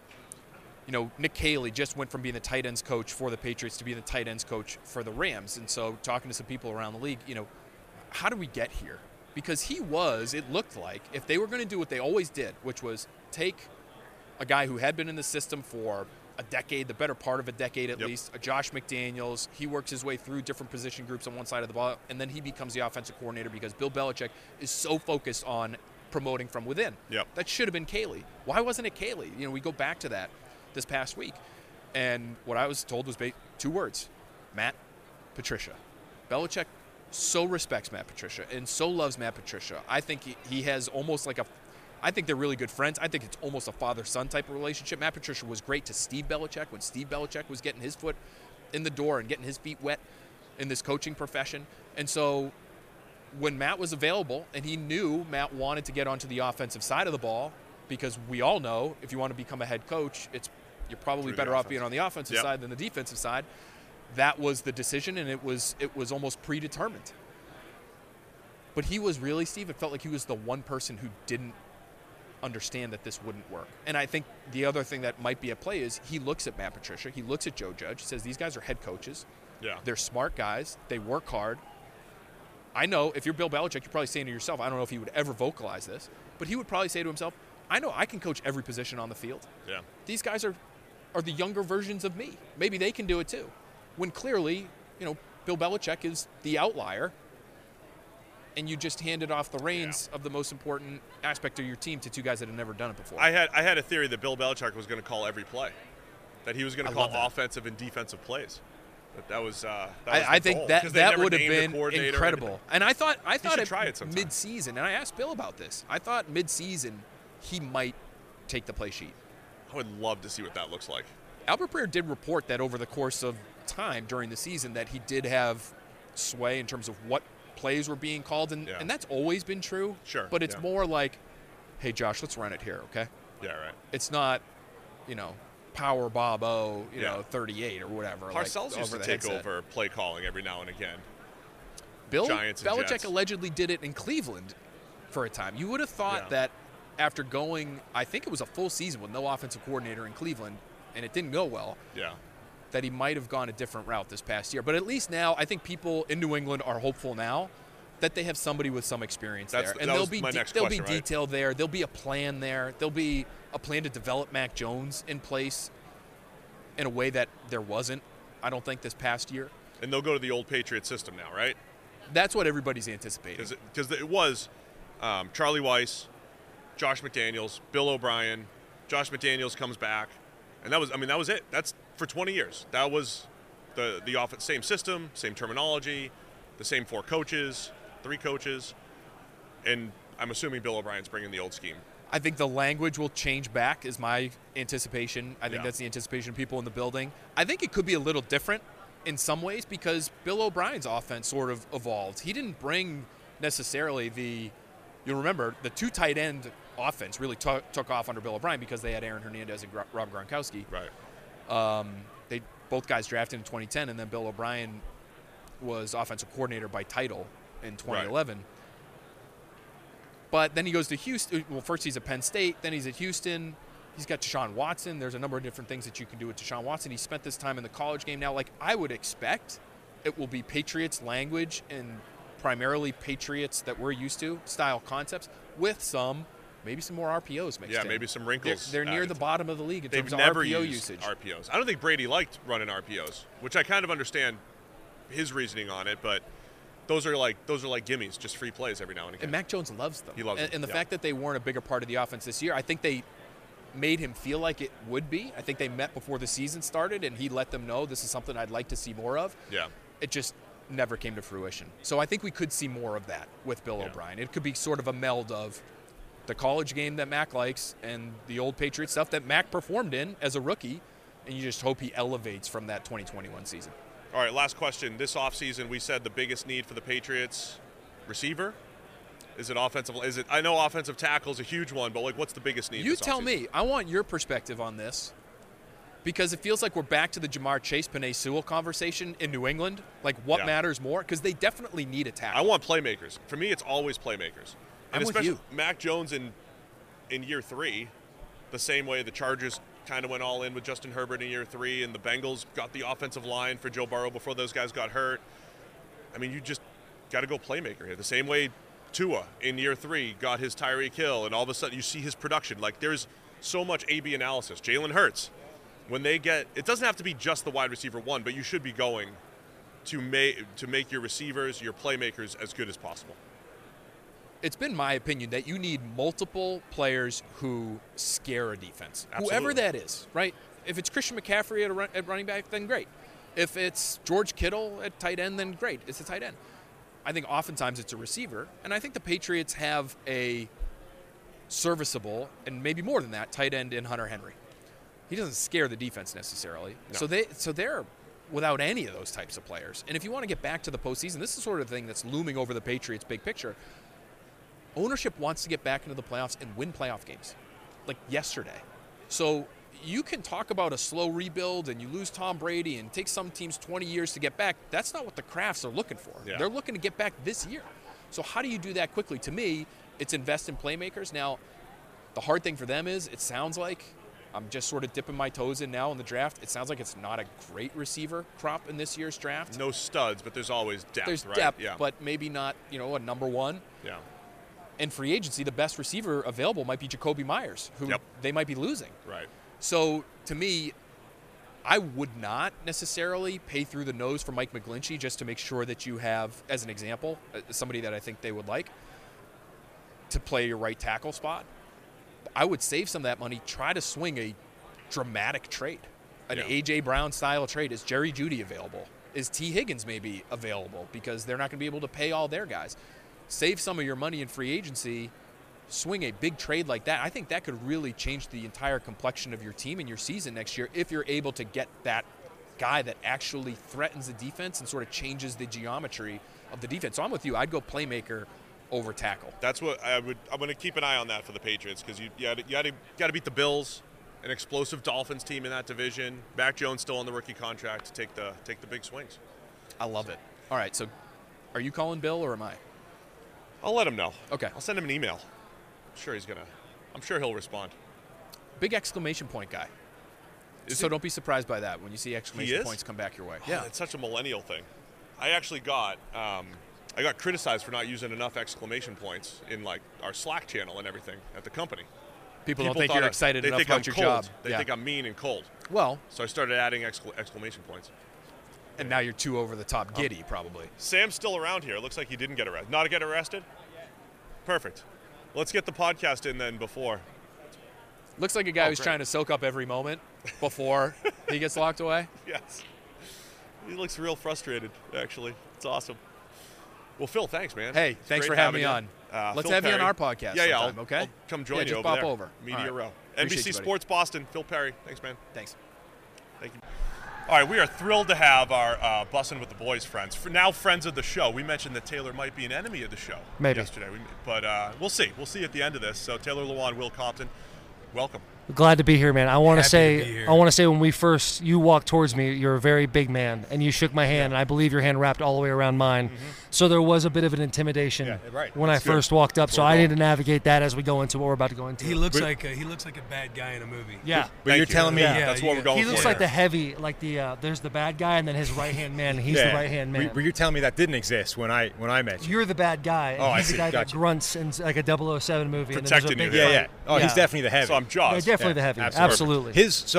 Nick Caley just went from being the tight ends coach for the Patriots to being the tight ends coach for the Rams. And so talking to some people around the league, how do we get here? because it looked like, if they were going to do what they always did, which was take a guy who had been in the system for a decade, the better part of a decade at least, a Josh McDaniels, he works his way through different position groups on one side of the ball, and then he becomes the offensive coordinator because Bill Belichick is so focused on promoting from within. That should have been Caley. Why wasn't it Caley? We go back to that this past week, and what I was told was 2 words: Matt Patricia. Belichick so respects Matt Patricia and so loves Matt Patricia. I think he has almost like I think they're really good friends. I think it's almost a father-son type of relationship. Matt Patricia was great to Steve Belichick when Steve Belichick was getting his foot in the door and getting his feet wet in this coaching profession. And so when Matt was available, and he knew Matt wanted to get onto the offensive side of the ball, because we all know if you want to become a head coach, you're probably better off being on the offensive side than the defensive side. That was the decision, and it was almost predetermined. But he was really, Steve, it felt like he was the one person who didn't understand that this wouldn't work. And I think the other thing that might be at play is he looks at Matt Patricia, he looks at Joe Judge, he says these guys are head coaches. They're smart guys. They work hard. I know if you're Bill Belichick, you're probably saying to yourself, I don't know if he would ever vocalize this, but he would probably say to himself, I know I can coach every position on the field. These guys are the younger versions of me. Maybe they can do it too. When clearly, Bill Belichick is the outlier, and you just handed off the reins of the most important aspect of your team to 2 guys that have never done it before. I had a theory that Bill Belichick was going to call every play, that he was going to call offensive and defensive plays. That was I think that would have been incredible. And I thought at mid-season, and I asked Bill about this, I thought mid-season he might take the play sheet. I would love to see what that looks like. Albert Breer did report that over the course of time during the season that he did have sway in terms of what plays were being called, and that's always been true. But it's more like, hey, Josh, let's run it here, okay? It's not, Power Bob O, 38 or whatever. Parcells used to take over play calling every now and again. Bill Giants and Belichick Jets. allegedly did it in Cleveland for a time. You would have thought that after going, I think it was a full season with no offensive coordinator in Cleveland, and it didn't go well, that he might have gone a different route this past year. But at least now, I think people in New England are hopeful now that they have somebody with some experience there. And there'll be detail there. There'll be a plan there. There'll be a plan to develop Mac Jones in place in a way that there wasn't, I don't think, this past year. And they'll go to the old Patriot system now, right? That's what everybody's anticipating. Because it was Charlie Weiss, Josh McDaniels, Bill O'Brien. Josh McDaniels comes back. And that was it. That's for 20 years. That was the offense, same system, same terminology, the same 4 coaches, 3 coaches. And I'm assuming Bill O'Brien's bringing the old scheme. I think the language will change back is my anticipation. I think that's the anticipation of people in the building. I think it could be a little different in some ways because Bill O'Brien's offense sort of evolved. He didn't bring necessarily you'll remember, the 2 tight end offense really took off under Bill O'Brien because they had Aaron Hernandez and Rob Gronkowski. They both guys drafted in 2010, and then Bill O'Brien was offensive coordinator by title in 2011. But then he goes to Houston. Well, first he's at Penn State, then he's at Houston. He's got Deshaun Watson. There's a number of different things that you can do with Deshaun Watson. He spent this time in the college game. Now, I would expect it will be Patriots language and primarily Patriots that we're used to, style concepts, with maybe some more RPOs mixed in. Maybe some wrinkles. They're near the bottom of the league in terms of never RPO used usage. RPOs. I don't think Brady liked running RPOs, which I kind of understand his reasoning on it, but those are like gimmies, just free plays every now and again. And Mac Jones loves them. He loves them. And the fact that they weren't a bigger part of the offense this year, I think they made him feel like it would be. I think they met before the season started, and he let them know this is something I'd like to see more of. It just never came to fruition. So I think we could see more of that with Bill O'Brien. It could be sort of a meld of the college game that Mac likes and the old Patriot stuff that Mac performed in as a rookie, and you just hope he elevates from that 2021 season. All right, last question. This offseason, we said the biggest need for the Patriots, receiver? Is it offensive? I know offensive tackle is a huge one, but what's the biggest need? You tell me. I want your perspective on this because it feels like we're back to the Jamar Chase, Penei Sewell conversation in New England. What matters more? Because they definitely need a tackle. I want playmakers. For me, it's always playmakers. And I'm especially with you. Mac Jones in year 3, the same way the Chargers kind of went all in with Justin Herbert in year 3, and the Bengals got the offensive line for Joe Burrow before those guys got hurt. I mean, you just got to go playmaker here. The same way Tua in year 3 got his Tyreek Hill, and all of a sudden you see his production. Like, there's so much A/B analysis. Jalen Hurts, when they get, it doesn't have to be just the wide receiver one, but you should be going to make your receivers, your playmakers as good as possible. It's been my opinion that you need multiple players who scare a defense, Absolutely. whoever that is, right? If it's Christian McCaffrey at running back, then great. If it's George Kittle at tight end, then great. It's a tight end. I think oftentimes it's a receiver, and I think the Patriots have a serviceable, and maybe more than that, tight end in Hunter Henry. He doesn't scare the defense necessarily. No. So they're without any of those types of players. And if you want to get back to the postseason, this is sort of the thing that's looming over the Patriots' big picture. Ownership wants to get back into the playoffs and win playoff games, like yesterday. So you can talk about a slow rebuild and you lose Tom Brady and take some teams 20 years to get back. That's not what the Crafts are looking for. Yeah. They're looking to get back this year. So how do you do that quickly? To me, it's invest in playmakers. Now, the hard thing for them is it sounds like, I'm just sort of dipping my toes in now in the draft, it sounds like it's not a great receiver crop in this year's draft. No studs, but there's always depth, There's right? depth, Yeah. but maybe not, a number one. Yeah. In free agency, the best receiver available might be Jacoby Myers, who they might be losing. Right. So, to me, I would not necessarily pay through the nose for Mike McGlinchey just to make sure that you have, as an example, somebody that I think they would like to play your right tackle spot. I would save some of that money, try to swing a dramatic trade, an A.J. Brown style trade. Is Jerry Jeudy available? Is T. Higgins maybe available? Because they're not going to be able to pay all their guys. Save some of your money in free agency, swing a big trade like that. I think that could really change the entire complexion of your team and your season next year if you're able to get that guy that actually threatens the defense and sort of changes the geometry of the defense. So I'm with you. I'd go playmaker over tackle. That's what I'm going to keep an eye on that for the Patriots, because you got to beat the Bills, an explosive Dolphins team in that division. Mac Jones still on the rookie contract to take the big swings. I love it. All right, so are you calling Bill or am I? I'll let him know. Okay. I'll send him an email. I'm sure he'll respond. Big exclamation point guy. So don't be surprised by that when you see exclamation points come back your way. Yeah, it's such a millennial thing. I actually got criticized for not using enough exclamation points in like our Slack channel and everything at the company. People don't think you're excited enough about your job. They think I'm mean and cold. Well, so I started adding exclamation points. And now you're too over the top giddy, probably. Sam's still around here. Looks like he didn't get arrested. Not get arrested? Perfect. Let's get the podcast in then before. Looks like a guy who's trying to soak up every moment before he gets locked away. Yes. He looks real frustrated, actually. It's awesome. Well, Phil, thanks, man. Hey, thanks for having me on. Phil Let's have Perry. you on our podcast sometime, okay? I'll come join you just over pop there. over. Media All right. Row. Appreciate NBC you, buddy. Sports Boston. Phil Perry. Thanks, man. Thanks. Thank you. All right, we are thrilled to have our Bussin' with the Boys friends. Now friends of the show. We mentioned that Taylor might be an enemy of the show yesterday. But we'll see. We'll see at the end of this. So Taylor Lewan, Will Compton, welcome. Glad to be here, man. I want to say when you walked towards me, you're a very big man, and you shook my hand, and I believe your hand wrapped all the way around mine. Mm-hmm. So there was a bit of an intimidation when I first walked up. So I need to navigate that as we go into what we're about to go into. He looks like a bad guy in a movie. Yeah, but you're telling me that's what we're going for. He looks like the heavy, like there's the bad guy, and then his right hand man. He's the right hand man. But you're telling me that didn't exist when I met you. You're the bad guy. And he's the guy that grunts in like a 007 movie. Protecting you. Yeah. Oh, he's definitely the heavy. So I'm Jaws. Yeah, definitely the heavy. Absolutely.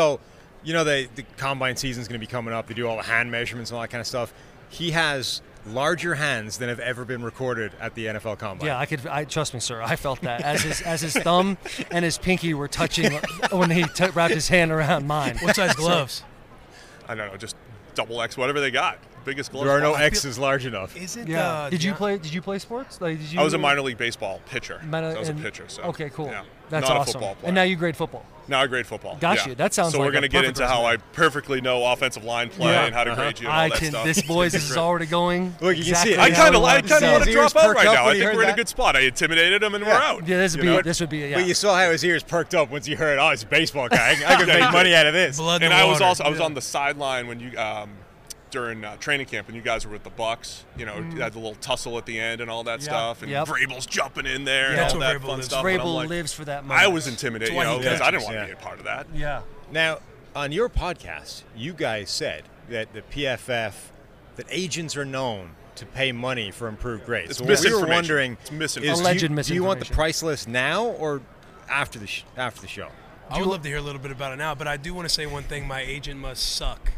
The combine season's going to be coming up. They do all the hand measurements and all that kind of stuff. He has larger hands than have ever been recorded at the NFL Combine. Yeah, I trust me, sir. I felt that as his thumb and his pinky were touching when he wrapped his hand around mine. What size gloves? I don't know, just double X, whatever they got. Biggest gloves. There are no X's large enough. Isn't Did you play sports? I was a minor league baseball pitcher. I was a pitcher. So okay, cool. Yeah. That's not awesome. a football player. And now you grade football. Now I grade football. Got you. That sounds so like we're going to get into how I perfectly know offensive line play and how to grade you and all that stuff. This is already going. Look, you can see it. I kind of want to drop out right now. I think we're in a good spot. I intimidated him and we're out. Yeah, this would be. But you saw how his ears perked up once you heard, it's a baseball guy. I can make money out of this. And I was on the sideline when you during training camp, and you guys were with the Bucks. You had the little tussle at the end and all that stuff, and Vrabel's jumping in there and all that fun stuff. Vrabel lives for that moment. I was intimidated, because I didn't want to be a part of that. Yeah. Now, on your podcast, you guys said that the PFF, that agents are known to pay money for improved grades. It's so what we were misinformation. wondering It's misinformation. Alleged do you want the misinformation. price list now or after the show? I would love to hear a little bit about it now, but I do want to say one thing. My agent must suck.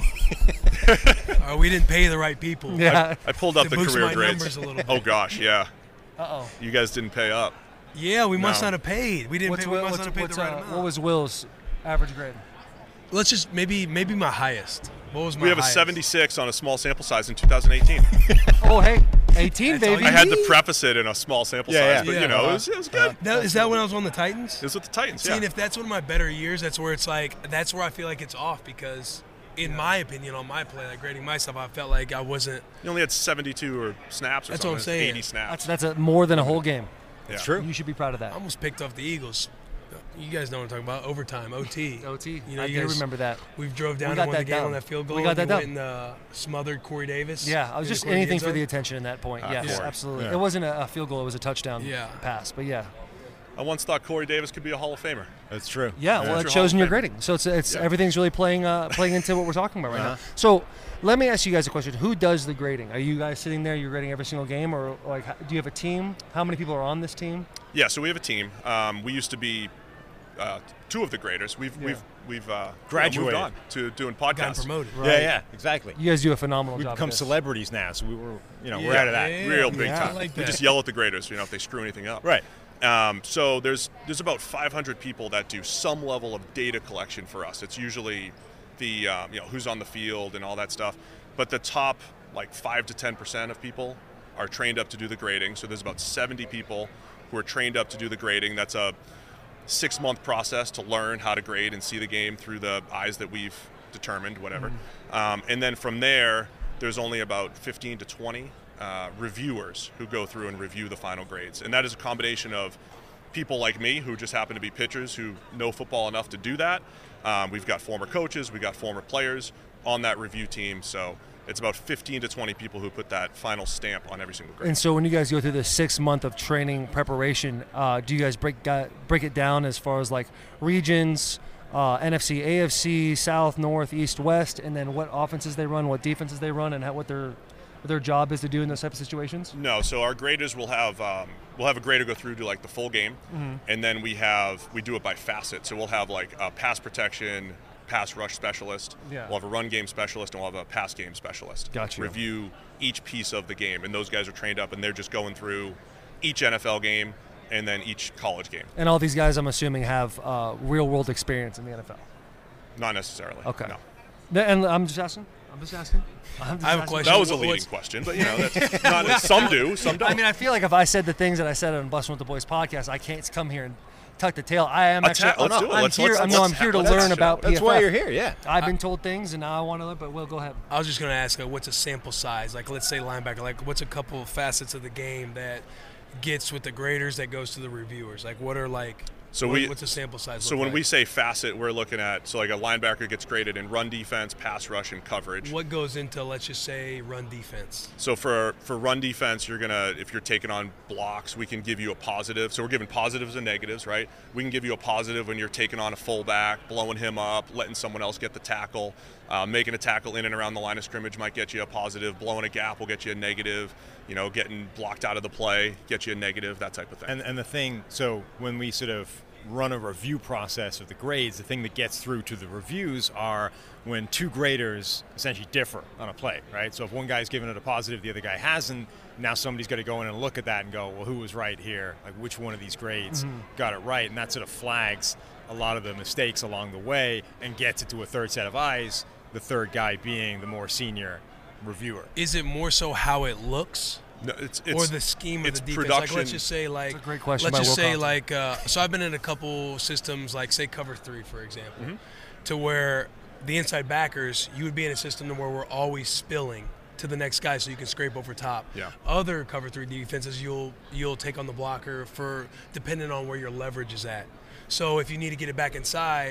We didn't pay the right people. Yeah. I pulled up To the boost career my grades. numbers a little bit. Oh gosh, yeah. Uh-oh. You guys didn't pay up. Yeah, we must No. not have paid. We didn't pay. We must not have paid the right amount. What was Will's average grade? Let's just maybe my highest. What was my We have a highest? 76 on a small sample size in 2018. Oh, hey, 18, That's all baby. you I had to preface it in a small sample Yeah, size, yeah. but you know, it was good. Is that when I was on the Titans? It was with the Titans. See, and Yeah. if that's one of my better years, that's where it's like, that's where I feel like it's off because, in my opinion, on my play, like grading myself, I felt like I wasn't. You only had 72 or snaps or That's something. what I'm saying. 80 snaps. That's more than a whole game. Yeah. True. You should be proud of that. I almost picked off the Eagles. You guys know what I'm talking about. Overtime, OT. OT. You know, I you do guys- remember that. We drove down We and got won the that game down. on that field goal. We got that and down. went and smothered Corey Davis. Yeah, I was in just the Corey anything end for the zone. attention in that point. Yes, Corey. absolutely. Yeah. It wasn't a field goal; it was a touchdown pass. But yeah, I once thought Corey Davis could be a Hall of Famer. That's true. yeah. Well, it Future shows in Hall your of Famer. grading. So it's Yeah. everything's really playing into what we're talking about right now. So let me ask you guys a question: who does the grading? Are you guys sitting there? You're grading every single game, or like, do you have a team? How many people are on this team? Yeah, so we have a team. We used to be two of the graders. We've Graduated. moved on to doing Gotten podcasts. promoted. Yeah, exactly. You guys do a phenomenal We've job. become at this. celebrities now, so we're Yeah, out of that. Yeah. Real big Yeah, I time. like We that. just yell at the graders, if they screw anything up. Right. So there's about 500 people that do some level of data collection for us. It's usually the who's on the field and all that stuff. But the top 5 to 10% of people are trained up to do the grading. So there's about 70 people who are trained up to do the grading. That's a 6-month process to learn how to grade and see the game through the eyes that we've determined, whatever. And then from there, there's only about 15 to 20 reviewers who go through and review the final grades. And that is a combination of people like me who just happen to be pitchers who know football enough to do that. We've got former coaches, we've got former players on that review team. So it's about 15 to 20 people who put that final stamp on every single grade. And so when you guys go through the 6 month of training preparation, do you guys break it down as far as regions, NFC, AFC, South, North, East, West, and then what offenses they run, what defenses they run, and what their job is to do in those type of situations? No, so our graders will have a grader go through to the full game, and then we do it by facet. So we'll have a pass protection, pass rush specialist. Yeah. We'll have a run game specialist, and we'll have a pass game specialist. Gotcha. Review each piece of the game, and those guys are trained up, and they're just going through each NFL game and then each college game. And all these guys, I'm assuming, have real world experience in the NFL. Not necessarily. Okay. No. And I'm just asking. I have a question. That was a leading question, but that's not. Some do, some don't. I mean, I feel like if I said the things that I said on Bustin' with the Boys podcast, I can't come here and tuck the tail. I am actually. Let's do it. I'm here to learn about PFF. That's why you're here. Yeah. I've been told things, and now I want to learn. But Will, go ahead. I was just going to ask, what's a sample size? Let's say linebacker. What's a couple of facets of the game that gets with the graders that goes to the reviewers? What are what's a sample size? So when we say facet, we're looking at a linebacker gets graded in run defense, pass rush, and coverage. What goes into, let's just say, run defense? So for run defense, if you're taking on blocks, we can give you a positive. So we're giving positives and negatives, right? We can give you a positive when you're taking on a fullback, blowing him up, letting someone else get the tackle. Making a tackle in and around the line of scrimmage might get you a positive. Blowing a gap will get you a negative. Getting blocked out of the play get you a negative, that type of thing. And the thing, so when we sort of run a review process of the grades, the thing that gets through to the reviews are when two graders essentially differ on a play, right? So if one guy's giving it a positive, the other guy hasn't, now somebody's got to go in and look at that and go, well, who was right here? Which one of these grades got it right? And that sort of flags a lot of the mistakes along the way and gets it to a third set of eyes, the third guy being the more senior reviewer. Is it more so how it looks? No, it's or the scheme of the defense. Production. Let's just say That's a great question let's by just Will say Compton. so I've been in a couple systems say cover 3, for example, to where the inside backers, you would be in a system where we're always spilling to the next guy so you can scrape over top. Yeah. Other cover 3 defenses, you'll take on the blocker for depending on where your leverage is at. So if you need to get it back inside,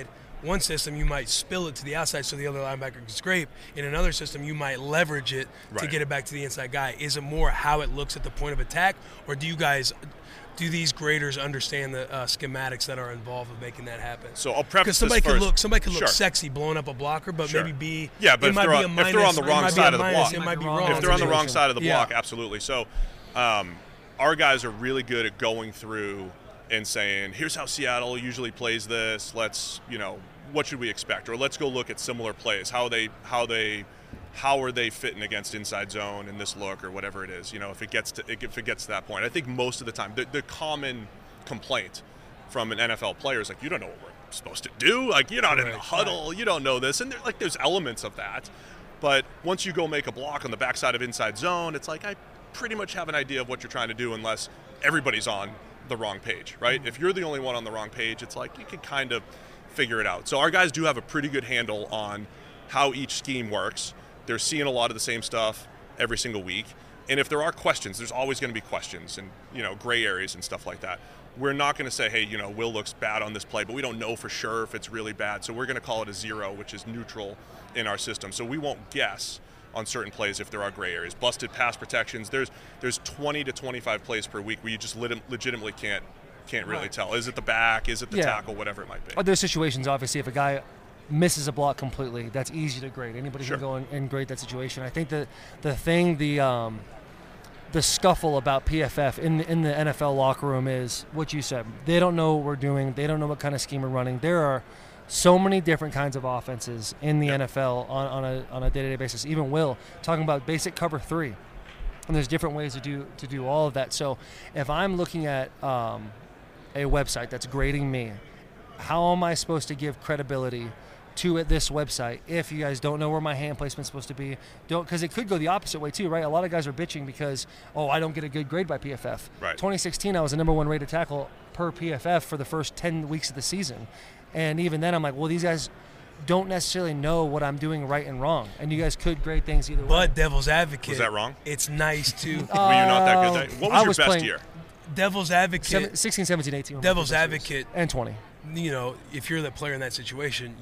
one system, you might spill it to the outside so the other linebacker can scrape. In another system, you might leverage it to get it back to the inside guy. Is it more how it looks at the point of attack, or do these graders understand the schematics that are involved with making that happen? So I'll preface this first. Because somebody could look Sure. sexy blowing up a blocker, but maybe be but if they're on the wrong side of the block, it might be wrong. If they're on the wrong side of the block, absolutely. So our guys are really good at going through and saying, here's how Seattle usually plays this. Let's, what should we expect? Or let's go look at similar plays. How are they fitting against inside zone in this look or whatever it is? If it gets to that point, I think most of the time the common complaint from an NFL player is like, you don't know what we're supposed to do. Like, you're not in the huddle. You don't know this. And there's elements of that. But once you go make a block on the backside of inside zone, it's like I pretty much have an idea of what you're trying to do unless everybody's on the wrong page, right? If you're the only one on the wrong page, it's like you can kind of figure it out. So our guys do have a pretty good handle on how each scheme works. They're seeing a lot of the same stuff every single week. And if there are questions, there's always going to be questions and, gray areas and stuff like that. We're not going to say, hey, Will looks bad on this play, but we don't know for sure if it's really bad. So we're going to call it a 0, which is neutral in our system. So we won't guess on certain plays if there are gray areas. Busted pass protections, there's 20 to 25 plays per week where you just legitimately can't really tell. Is it the back? Is it the tackle? Whatever it might be. There's situations, obviously, if a guy misses a block completely, that's easy to grade. Anybody can go and grade that situation. I think that the scuffle about PFF in the NFL locker room is what you said. They don't know what we're doing. They don't know what kind of scheme we're running. There are so many different kinds of offenses in the NFL on a day-to-day basis. Even Will talking about basic cover 3, and there's different ways to do all of that. So if I'm looking at a website that's grading me, how am I supposed to give credibility to this website if you guys don't know where my hand placement's supposed to be? Because it could go the opposite way too, right? A lot of guys are bitching because I don't get a good grade by PFF. Right. 2016, I was the number 1 rated tackle per PFF for the first 10 weeks of the season. And even then, I'm like, well, these guys don't necessarily know what I'm doing right and wrong. And you guys could grade things either way. But devil's advocate. Was that wrong? It's nice to. Were you not that good? What was your best year? Devil's advocate. 16, 17, 18. Devil's advocate. And 20. If you're the player in that situation,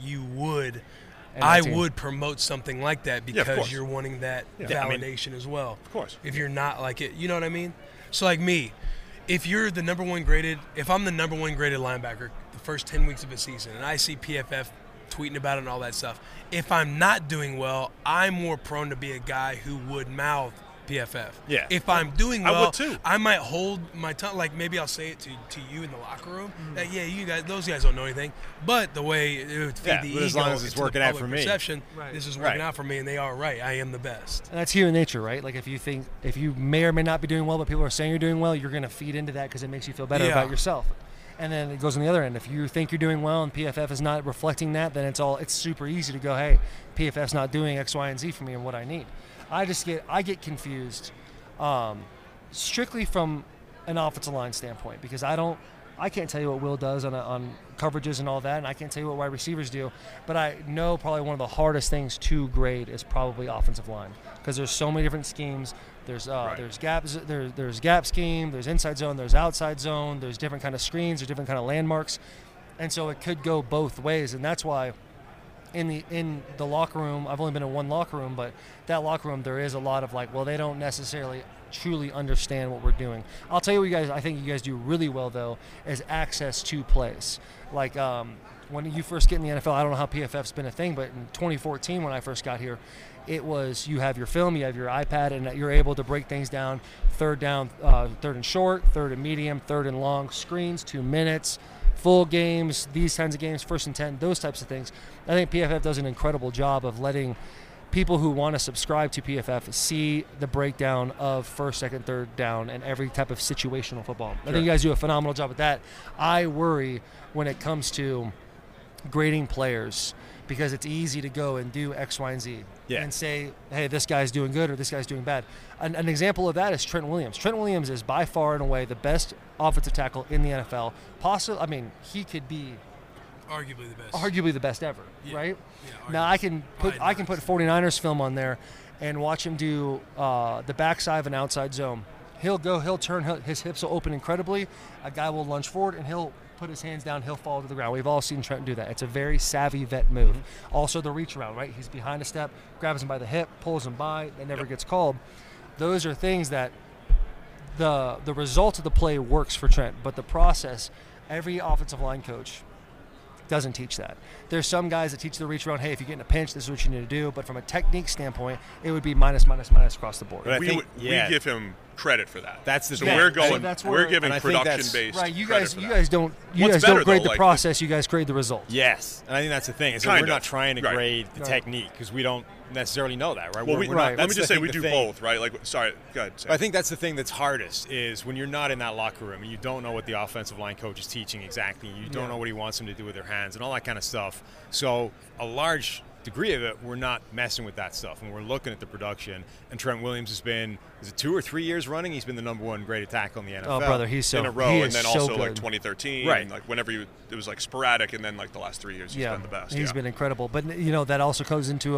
I would promote something like that because you're wanting that validation as well. Of course. If you're not like it, you know what I mean? So like me, if I'm the number 1 graded linebacker the first 10 weeks of a season and I see PFF tweeting about it and all that stuff, if I'm not doing well, I'm more prone to be a guy who would mouth PFF. Yeah. If I'm doing well, I would too. I might hold my tongue. Like maybe I'll say it to you in the locker room. That, you guys, those guys don't know anything. But the way it would feed the ego, as long as it's working out for me. Perception, this is working out for me, and they are right. I am the best. And that's human nature, right? Like if you may or may not be doing well, but people are saying you're doing well, you're going to feed into that because it makes you feel better about yourself. And then it goes on the other end. If you think you're doing well and PFF is not reflecting that, then it's super easy to go, hey, PFF's not doing X, Y, and Z for me and what I need. I get confused strictly from an offensive line standpoint because I can't tell you what Will does on coverages and all that, and I can't tell you what wide receivers do, but I know probably one of the hardest things to grade is probably offensive line because there's so many different schemes. There's gaps, there's gap scheme, there's inside zone, there's outside zone, there's different kind of screens, there's different kind of landmarks, and so it could go both ways, and that's why in the locker room, I've only been in one locker room, but that locker room there is a lot of they don't necessarily truly understand what we're doing. I'll tell you what I think you guys do really well though is access to plays. Like when you first get in the NFL, I don't know how PFF's been a thing, but in 2014 when I first got here, it was you have your film, you have your iPad, and you're able to break things down, third and short, third and medium, third and long, screens, 2 minutes, full games, these kinds of games, 1st and 10, those types of things. I think PFF does an incredible job of letting people who want to subscribe to PFF see the breakdown of 1st, 2nd, 3rd down and every type of situational football. I think you guys do a phenomenal job with that. I worry when it comes to grading players because it's easy to go and do X, Y, and Z and say, hey, this guy's doing good or this guy's doing bad. An example of that is Trent Williams. Trent Williams is by far and away the best offensive tackle in the NFL. He could be arguably the best ever, right? Yeah, now I can put 49ers film on there and watch him do the backside of an outside zone. He'll turn, his hips will open incredibly. A guy will lunge forward, and he'll put his hands down, he'll fall to the ground. We've all seen Trent do that. It's a very savvy vet move. Also the reach around, right? He's behind a step, grabs him by the hip, pulls him by, that never gets called. Those are things that the result of the play works for Trent, but the process, every offensive line coach doesn't teach that. There's some guys that teach the reach around, hey, if you get in a pinch, this is what you need to do. But from a technique standpoint, it would be minus across the board. But we give him credit for that. That's the so thing. we're giving production-based. Right, you guys don't grade the process. You guys grade the result. Yes, and I think that's the thing. Is that we're not trying to grade the technique because we don't necessarily know that, right? Well, let me just say we do both, right? Like, sorry, go ahead. I think that's the thing that's hardest is when you're not in that locker room and you don't know what the offensive line coach is teaching exactly. You don't know what he wants them to do with their hands and all that kind of stuff. So a large degree of it, we're not messing with that stuff, and we're looking at the production. And Trent Williams has been, is it 2 or 3 years running? He's been the #1 graded tackle in the NFL. Oh, brother, he's so in a row, and then also like 2013, right? And like whenever it was like sporadic, and then like the last 3 years, he's been the best. He's been incredible. But that also goes into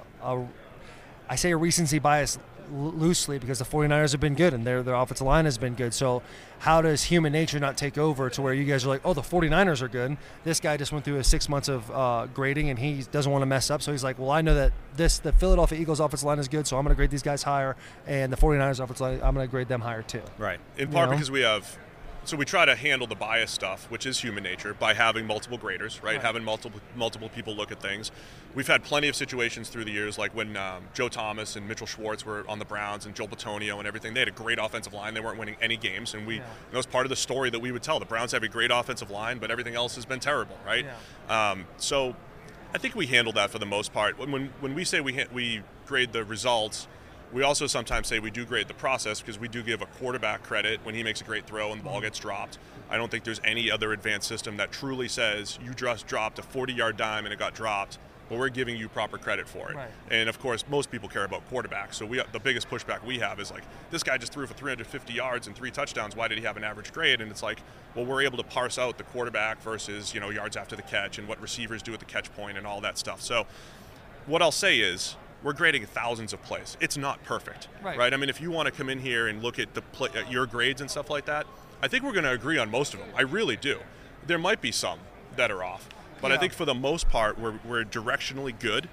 I say a recency bias loosely because the 49ers have been good and their offensive line has been good. So how does human nature not take over to where you guys are like, oh, the 49ers are good. This guy just went through 6 months of grading and he doesn't want to mess up. So he's like, well, I know that the Philadelphia Eagles offensive line is good, so I'm going to grade these guys higher. And the 49ers offensive line, I'm going to grade them higher too. Right. In part because we try to handle the bias stuff, which is human nature, by having multiple graders, right? Having multiple people look at things. We've had plenty of situations through the years, like when Joe Thomas and Mitchell Schwartz were on the Browns and Joel Bitonio and everything. They had a great offensive line. They weren't winning any games, and that was part of the story that we would tell. The Browns have a great offensive line, but everything else has been terrible, right? Yeah. So I think we handled that for the most part. When we say we grade the results, we also sometimes say we do grade the process because we do give a quarterback credit when he makes a great throw and the ball gets dropped. I don't think there's any other advanced system that truly says you just dropped a 40-yard dime and it got dropped, but we're giving you proper credit for it. Right. And, of course, most people care about quarterbacks. So the biggest pushback we have is like, this guy just threw for 350 yards and 3 touchdowns. Why did he have an average grade? And it's like, well, we're able to parse out the quarterback versus, yards after the catch and what receivers do at the catch point and all that stuff. So what I'll say is, we're grading thousands of plays. It's not perfect, right? I mean, if you want to come in here and look at at your grades and stuff like that, I think we're going to agree on most of them. I really do. There might be some that are off, but I think for the most part, we're directionally good,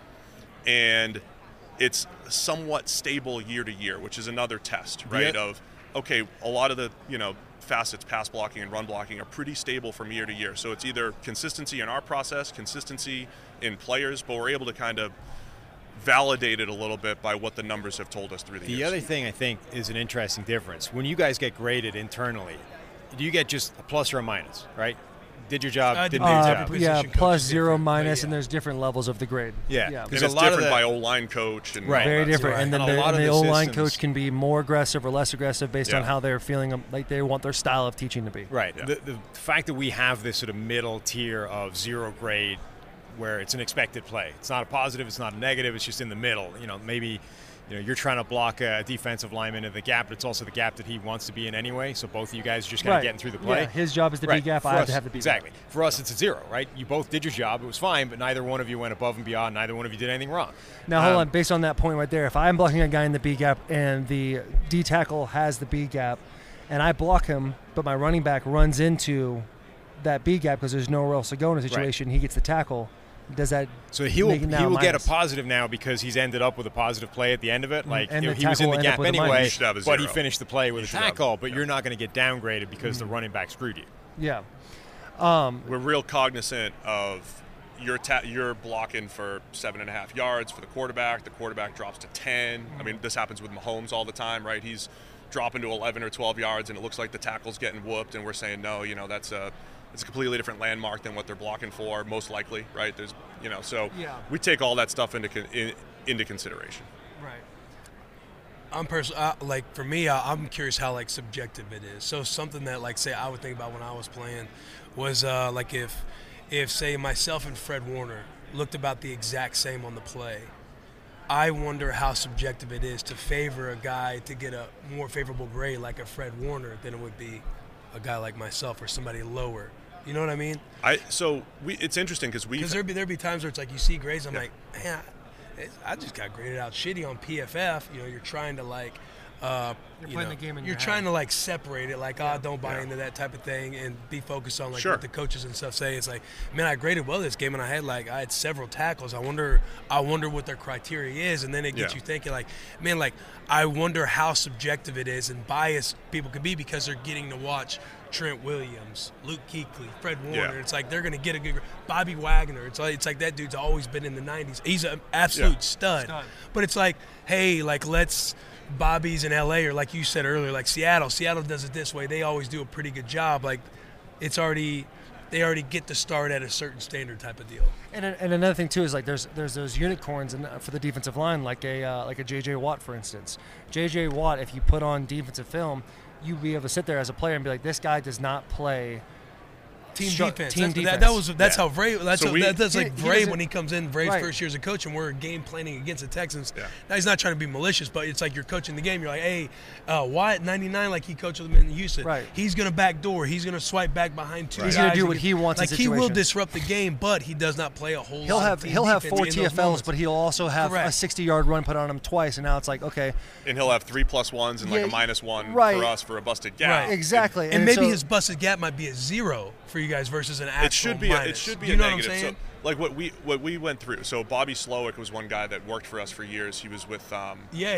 and it's somewhat stable year to year, which is another test, right? A lot of the facets, pass blocking and run blocking, are pretty stable from year to year. So it's either consistency in our process, consistency in players, but we're able to kind of validated a little bit by what the numbers have told us through the years. The other thing I think is an interesting difference. When you guys get graded internally, do you get just a plus or a minus, right? Did your job, didn't do your job. Yeah, plus, 0, minus, and there's different levels of the grade. Yeah. Because it's different by O-line coach. And very different. Right. And then the O-line coach can be more aggressive or less aggressive based on how they're feeling, like they want their style of teaching to be. Right. Yeah. The fact that we have this sort of middle tier of 0 grade where it's an expected play. It's not a positive, it's not a negative, it's just in the middle. Maybe you're trying to block a defensive lineman in the gap, but it's also the gap that he wants to be in anyway, so both of you guys are just kind of getting through the play. Yeah, his job is the B gap, I have to have the B gap. Exactly. For us, it's a 0, right? You both did your job, it was fine, but neither one of you went above and beyond, neither one of you did anything wrong. Now, hold on, based on that point right there, if I'm blocking a guy in the B gap and the D tackle has the B gap, and I block him, but my running back runs into that B gap because there's nowhere else to go in a situation, he gets the tackle. Does that he will get a positive now because he's ended up with a positive play at the end of it? Like he was in the gap anyway, but he finished the play with a tackle. But you're not going to get downgraded because the running back screwed you. Yeah, we're real cognizant of you're blocking for 7.5 yards for the quarterback. The quarterback drops to 10. I mean, this happens with Mahomes all the time, right? He's dropping to 11 or 12 yards, and it looks like the tackle's getting whooped, and we're saying no. That's it's a completely different landmark than what they're blocking for, most likely, right? There's, we take all that stuff into consideration. Right. I'm for me, I'm curious how subjective it is. So something that say I would think about when I was playing was if say myself and Fred Warner looked about the exact same on the play, I wonder how subjective it is to favor a guy to get a more favorable grade like a Fred Warner than it would be a guy like myself or somebody lower. You know what I mean? It's interesting because there'd be times where it's you see grades, I'm like, man, I just got graded out shitty on PFF. You're trying to playing the game in you're your trying head. to like separate it, like, don't buy into that type of thing and be focused on like what the coaches and stuff say. It's like, man, I graded well this game and I had several tackles. I wonder what their criteria is, and then it gets you thinking like, man, like I wonder how subjective it is and biased people could be because they're getting to watch Trent Williams, Luke Kuechly, Fred Warner. It's like they're gonna get a good Bobby Wagner. It's like that dude's always been in the 90s. He's an absolute stud. But it's like, hey, like Bobby's in LA, or like you said earlier, like Seattle does it this way. They always do a pretty good job. Like they already get to start at a certain standard type of deal. And another thing too is like there's those unicorns for the defensive line, like a J.J. Watt, for instance. J.J. Watt, if you put on defensive film, you'd be able to sit there as a player and be like, this guy does not play team defense. That's how Vrabel. That's like Vrabel when he comes in. Vrabel's first year as a coach, and we're game planning against the Texans. Now he's not trying to be malicious, but it's like you're coaching the game. You're like, hey, Watt 99, like he coached them in Houston. Right. He's gonna backdoor. He's gonna swipe back behind two guys. He's gonna do what he wants. Like he will disrupt the game, but he does not play a whole lot. He'll have 4 TFLs, but he'll also have a 60-yard run put on him twice, and now it's like, okay. And he'll have 3+1s and like a -1 for us for a busted gap. Right. Exactly. And maybe his busted gap might be a 0 for you guys versus an actual it should be minus. A negative. So, like what we went through. So Bobby Slowick was one guy that worked for us for years. He was with I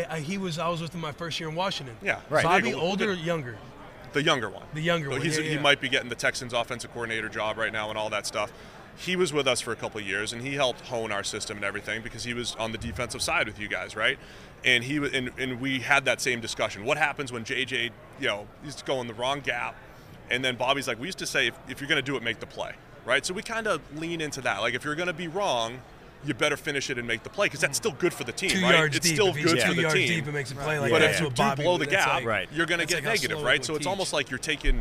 was with him my first year in Washington. Yeah, right. Bobby, older or younger? The younger one. The younger one. He might be getting the Texans offensive coordinator job right now and all that stuff. He was with us for a couple of years, and he helped hone our system and everything because he was on the defensive side with you guys, right? And and we had that same discussion. What happens when JJ, he's going the wrong gap? And then Bobby's like, we used to say, if you're going to do it, make the play, right? So we kind of lean into that. Like, if you're going to be wrong, you better finish it and make the play because that's still good for the team, 2 right? yards it's deep. still If good he's for 2 the yards team. deep, it makes a play like but that. if you do blow the gap, you're going to get negative, right? So it's almost like you're taking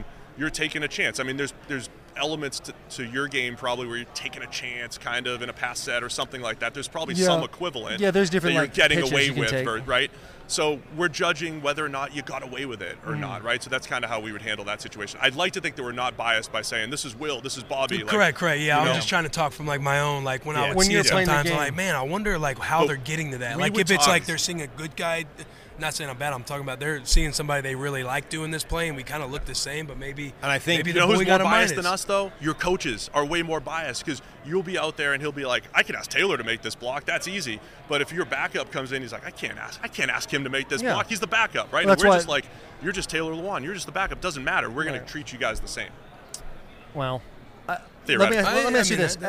a chance. I mean, there's elements to your game probably where you're taking a chance kind of in a pass set or something like that. There's probably some equivalent there's different that you're getting away with, right? So we're judging whether or not you got away with it or not, right? So that's kind of how we would handle that situation. I'd like to think that we're not biased by saying this is Will, this is Bobby. Correct. Yeah, I was just trying to talk from like my own, like when I would see it sometimes, I'm like, man, I wonder like how they're getting to that. Like if it's like they're seeing a good guy. Not saying I'm bad. I'm talking about they're seeing somebody they really like doing this play, and we kind of look the same, but maybe. And I think maybe who's more biased than us, though? Your coaches are way more biased because you'll be out there and he'll be like, "I can ask Taylor to make this block. That's easy." But if your backup comes in, he's like, "I can't ask him to make this block. He's the backup, right?" And we're just like, "You're just Taylor Lewan. You're just the backup. Doesn't matter. We're going to treat you guys the same." Well, let me ask you this: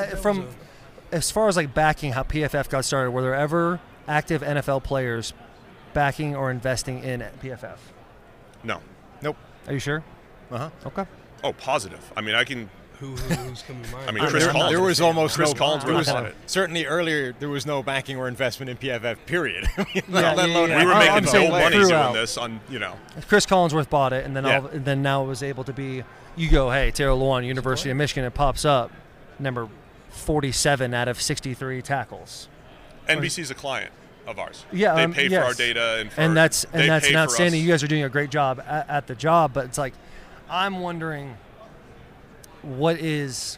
as far as like backing, how PFF got started, were there ever active NFL players backing or investing in PFF? No. Nope. Are you sure? Okay. Oh, positive. I mean, I can. Who's coming to mind? I mean, Chris Collins. There was almost Chris Collins was on it. Certainly earlier, there was no backing or investment in PFF. Period. We were making no money doing this. Chris Collinsworth bought it, and then now it was able to be. You go, hey, Taylor Lewan, University of Michigan. It pops up, number 47 out of 63 tackles. NBC's a client of ours. Yeah, they pay for our data and that's an outstanding. You guys are doing a great job at the job, but it's like I'm wondering what is.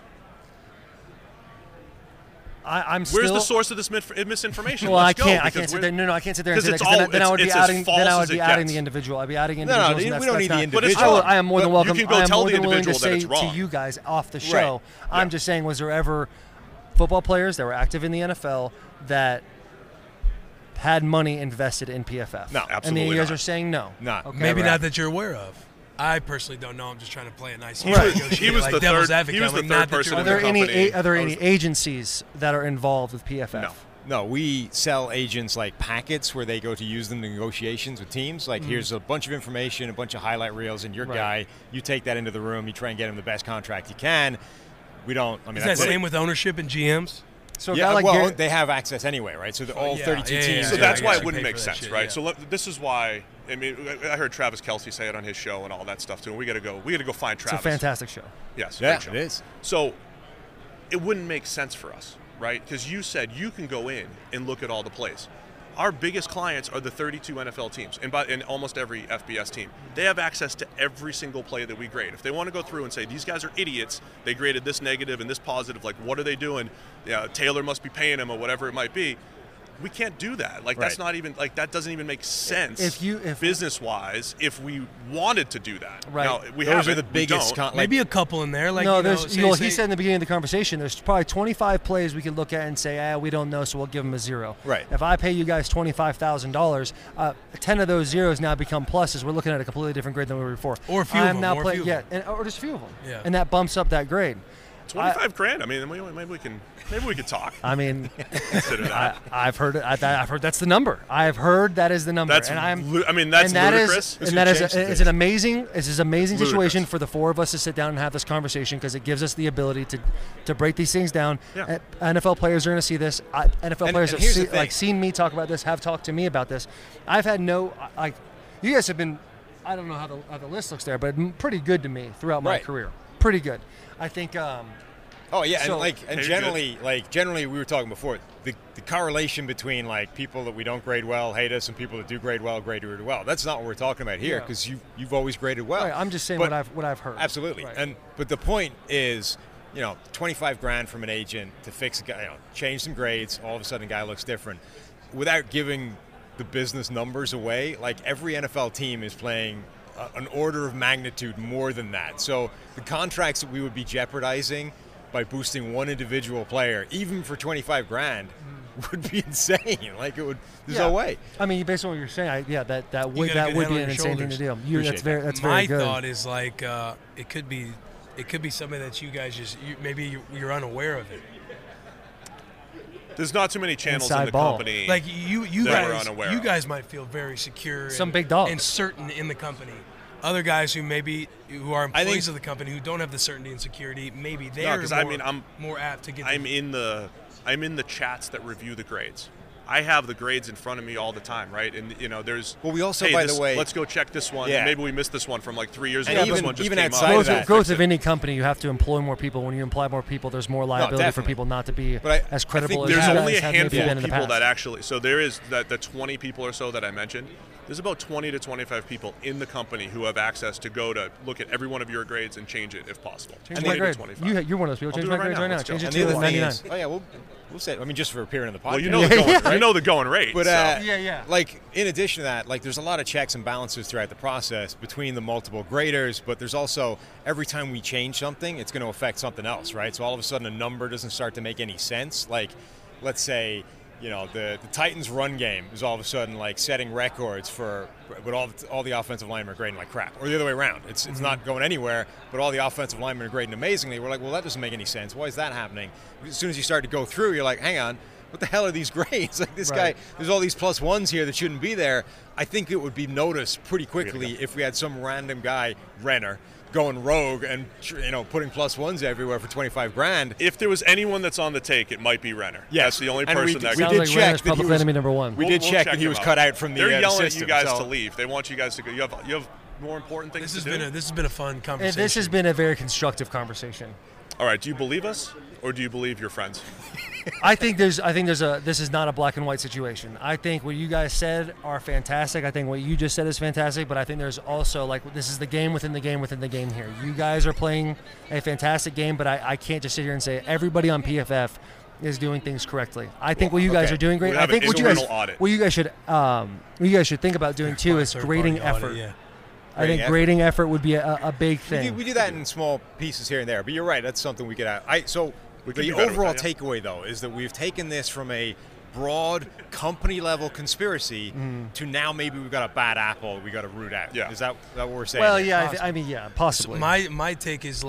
I'm still. Where's the source of this misinformation? Well, I can't sit there. No, I can't sit there and say that because then I would be adding. Then I would be adding the individual. I'd be adding individuals. No, we don't need the individual. I am more than welcome. You can go tell the individual that it's wrong to you guys off the show. Right. I'm just saying, was there ever football players that were active in the NFL that had money invested in PFF? No, absolutely. And then you guys not. are saying no. Not. Okay, Maybe not that you're aware of. I personally don't know. I'm just trying to play a nice. He was the third person in the company. Are there any agencies that are involved with PFF? No, we sell agents like packets where they go to use them in negotiations with teams. Like, here's a bunch of information, a bunch of highlight reels, and your guy, you take that into the room, you try and get him the best contract you can. We don't. I mean, is that same with ownership and GMs? So they have access anyway, right? So all 32 teams. So that's why it wouldn't make sense, right? So this is why. I mean, I heard Travis Kelce say it on his show and all that stuff too. And we got to go find Travis. It's a fantastic show. Yes, yeah, show. It is. So it wouldn't make sense for us, right? Because you said you can go in and look at all the plays. Our biggest clients are the 32 NFL teams, and almost every FBS team. They have access to every single play that we grade. If they want to go through and say, these guys are idiots, they graded this negative and this positive, like, what are they doing? Taylor must be paying him or whatever it might be. we can't do that. Like that's not even like that doesn't even make sense. If business wise, if we wanted to do that, right? Now, Those are the biggest. Maybe a couple in there. Like no, he said in the beginning of the conversation, there's probably 25 plays we could look at and say, we don't know, so we'll give them a 0. Right. If I pay you guys $25,000, 10 of those zeros now become pluses. We're looking at a completely different grade than we were before. Or a few of them. Or just a few of them. Yeah. And that bumps up that grade. $25,000. I mean, maybe we could talk. I mean, consider that. I've heard it. I've heard that's the number. I've heard that is the number. That's ludicrous. It's an amazing situation for the four of us to sit down and have this conversation because it gives us the ability to break these things down. Yeah. NFL players are going to see this. NFL players have seen me talk about this, have talked to me about this. I've had you guys have been. I don't know how the list looks there, but pretty good to me throughout my career. Pretty good. I think. Generally, we were talking before the correlation between like people that we don't grade well hate us and people that do grade well grade really well. That's not what we're talking about here because you've always graded well. Right, I'm just saying what I've heard. Absolutely, right. But the point is, $25,000 from an agent to fix a guy, change some grades. All of a sudden, a guy looks different, without giving the business numbers away. Like every NFL team is playing an order of magnitude more than that. So the contracts that we would be jeopardizing by boosting one individual player, even for $25,000, would be insane. Like it would. There's no way. I mean, based on what you're saying, that would be an insane thing to do. That's very good. My thought is like it could be something that you guys maybe you're unaware of it. There's not too many channels in the company. Like you guys might feel very secure. Some big dogs. And certain in the company. Other guys who are employees of the company who don't have the certainty and security, maybe they're more apt to get. I'm in the chats that review the grades. I have the grades in front of me all the time, right? And there's. Well, we also, by the way, let's go check this one. Yeah. Maybe we missed this one from like 3 years and ago. This one just even came outside up. of that, growth of any company, you have to employ more people. When you employ more people, there's more liability for people not to be as credible as there's you only a guys handful have of been in the people past. that actually. So there is the 20 people or so that I mentioned. There's about 20 to 25 people in the company who have access to go to look at every one of your grades and change it if possible. Change my grade. You're one of those people. Change my grades right now. Change it to 99. Oh yeah, we'll say. I mean, just for appearing in the podcast. Well, you know the going rate. But yeah. Like in addition to that, like there's a lot of checks and balances throughout the process between the multiple graders. But there's also every time we change something, it's going to affect something else, right? So all of a sudden, a number doesn't start to make any sense. Like, let's say. The Titans' run game is all of a sudden like setting records but all the offensive linemen are grading like crap, or the other way around. It's not going anywhere, but all the offensive linemen are grading amazingly. We're like, well, that doesn't make any sense. Why is that happening? As soon as you start to go through, you're like, hang on, what the hell are these grades? Like this guy, there's all these +1s here that shouldn't be there. I think it would be noticed pretty quickly if we had some random guy, Renner, going rogue and putting +1s everywhere for $25,000. If there was anyone that's on the take, it might be Renner. Yes. That's the only person that we did check that he was enemy number one. We did check that he was cut out from the They're yelling system, at you guys to leave. They want you guys to go. You have more important things to do. This has been a fun conversation. This has been a very constructive conversation. All right. Do you believe us, or do you believe your friends? I think this is not a black and white situation. I think what you guys said are fantastic. I think what you just said is fantastic, but I think there's also this is the game within the game within the game here. You guys are playing a fantastic game, but I can't just sit here and say everybody on PFF is doing things correctly. I think what you guys are doing great. I think what you guys should think about doing too is grading effort. I think grading effort would be a big thing. We do that in small pieces here and there, but you're right. That's something we could add. The overall takeaway, though, is that we've taken this from a broad company-level conspiracy to now maybe we've got a bad apple we got to root out. Yeah. Is that what we're saying? Well, yeah, possibly. So my take is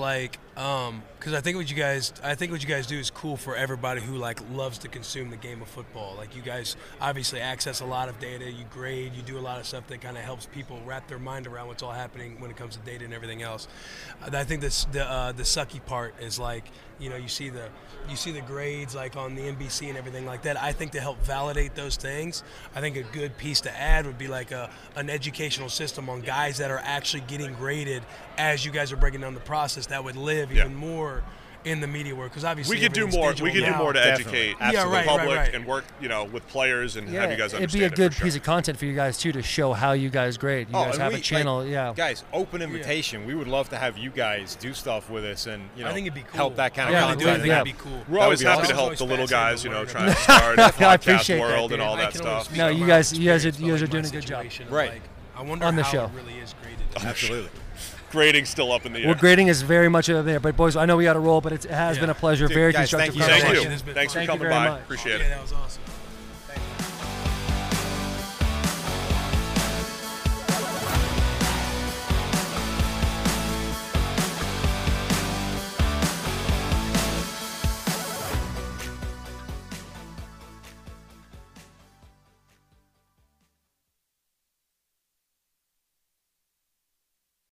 because I think what you guys do is cool for everybody who loves to consume the game of football. Like you guys obviously access a lot of data, you grade, you do a lot of stuff that kind of helps people wrap their mind around what's all happening when it comes to data and everything else. I think the sucky part is you see the grades on the NBC and everything like that. I think to help validate those things, I think a good piece to add would be an educational system on guys that are actually getting graded as you guys are breaking down the process that would live even more in the media world, because obviously we could do more. We could do more to educate the public and work, with players and have you guys understand. It'd be a good piece of content for you guys too to show how you guys grade. You guys have a channel, Guys, open invitation. We would love to have you guys do stuff with us and I think it'd be cool. help that kind of content. That'd be cool. We're always happy to help the little guys, trying to start a podcast world and all that stuff. No, you guys are doing a good job. Right. I wonder on the how show. it really is graded. Absolutely. Grading's still up in the air. Well, grading is very much up there. But, boys, I know we got to roll, but it has been a pleasure. Dude, very guys, constructive thank you. conversation. Thanks for coming by. Appreciate it. That was awesome.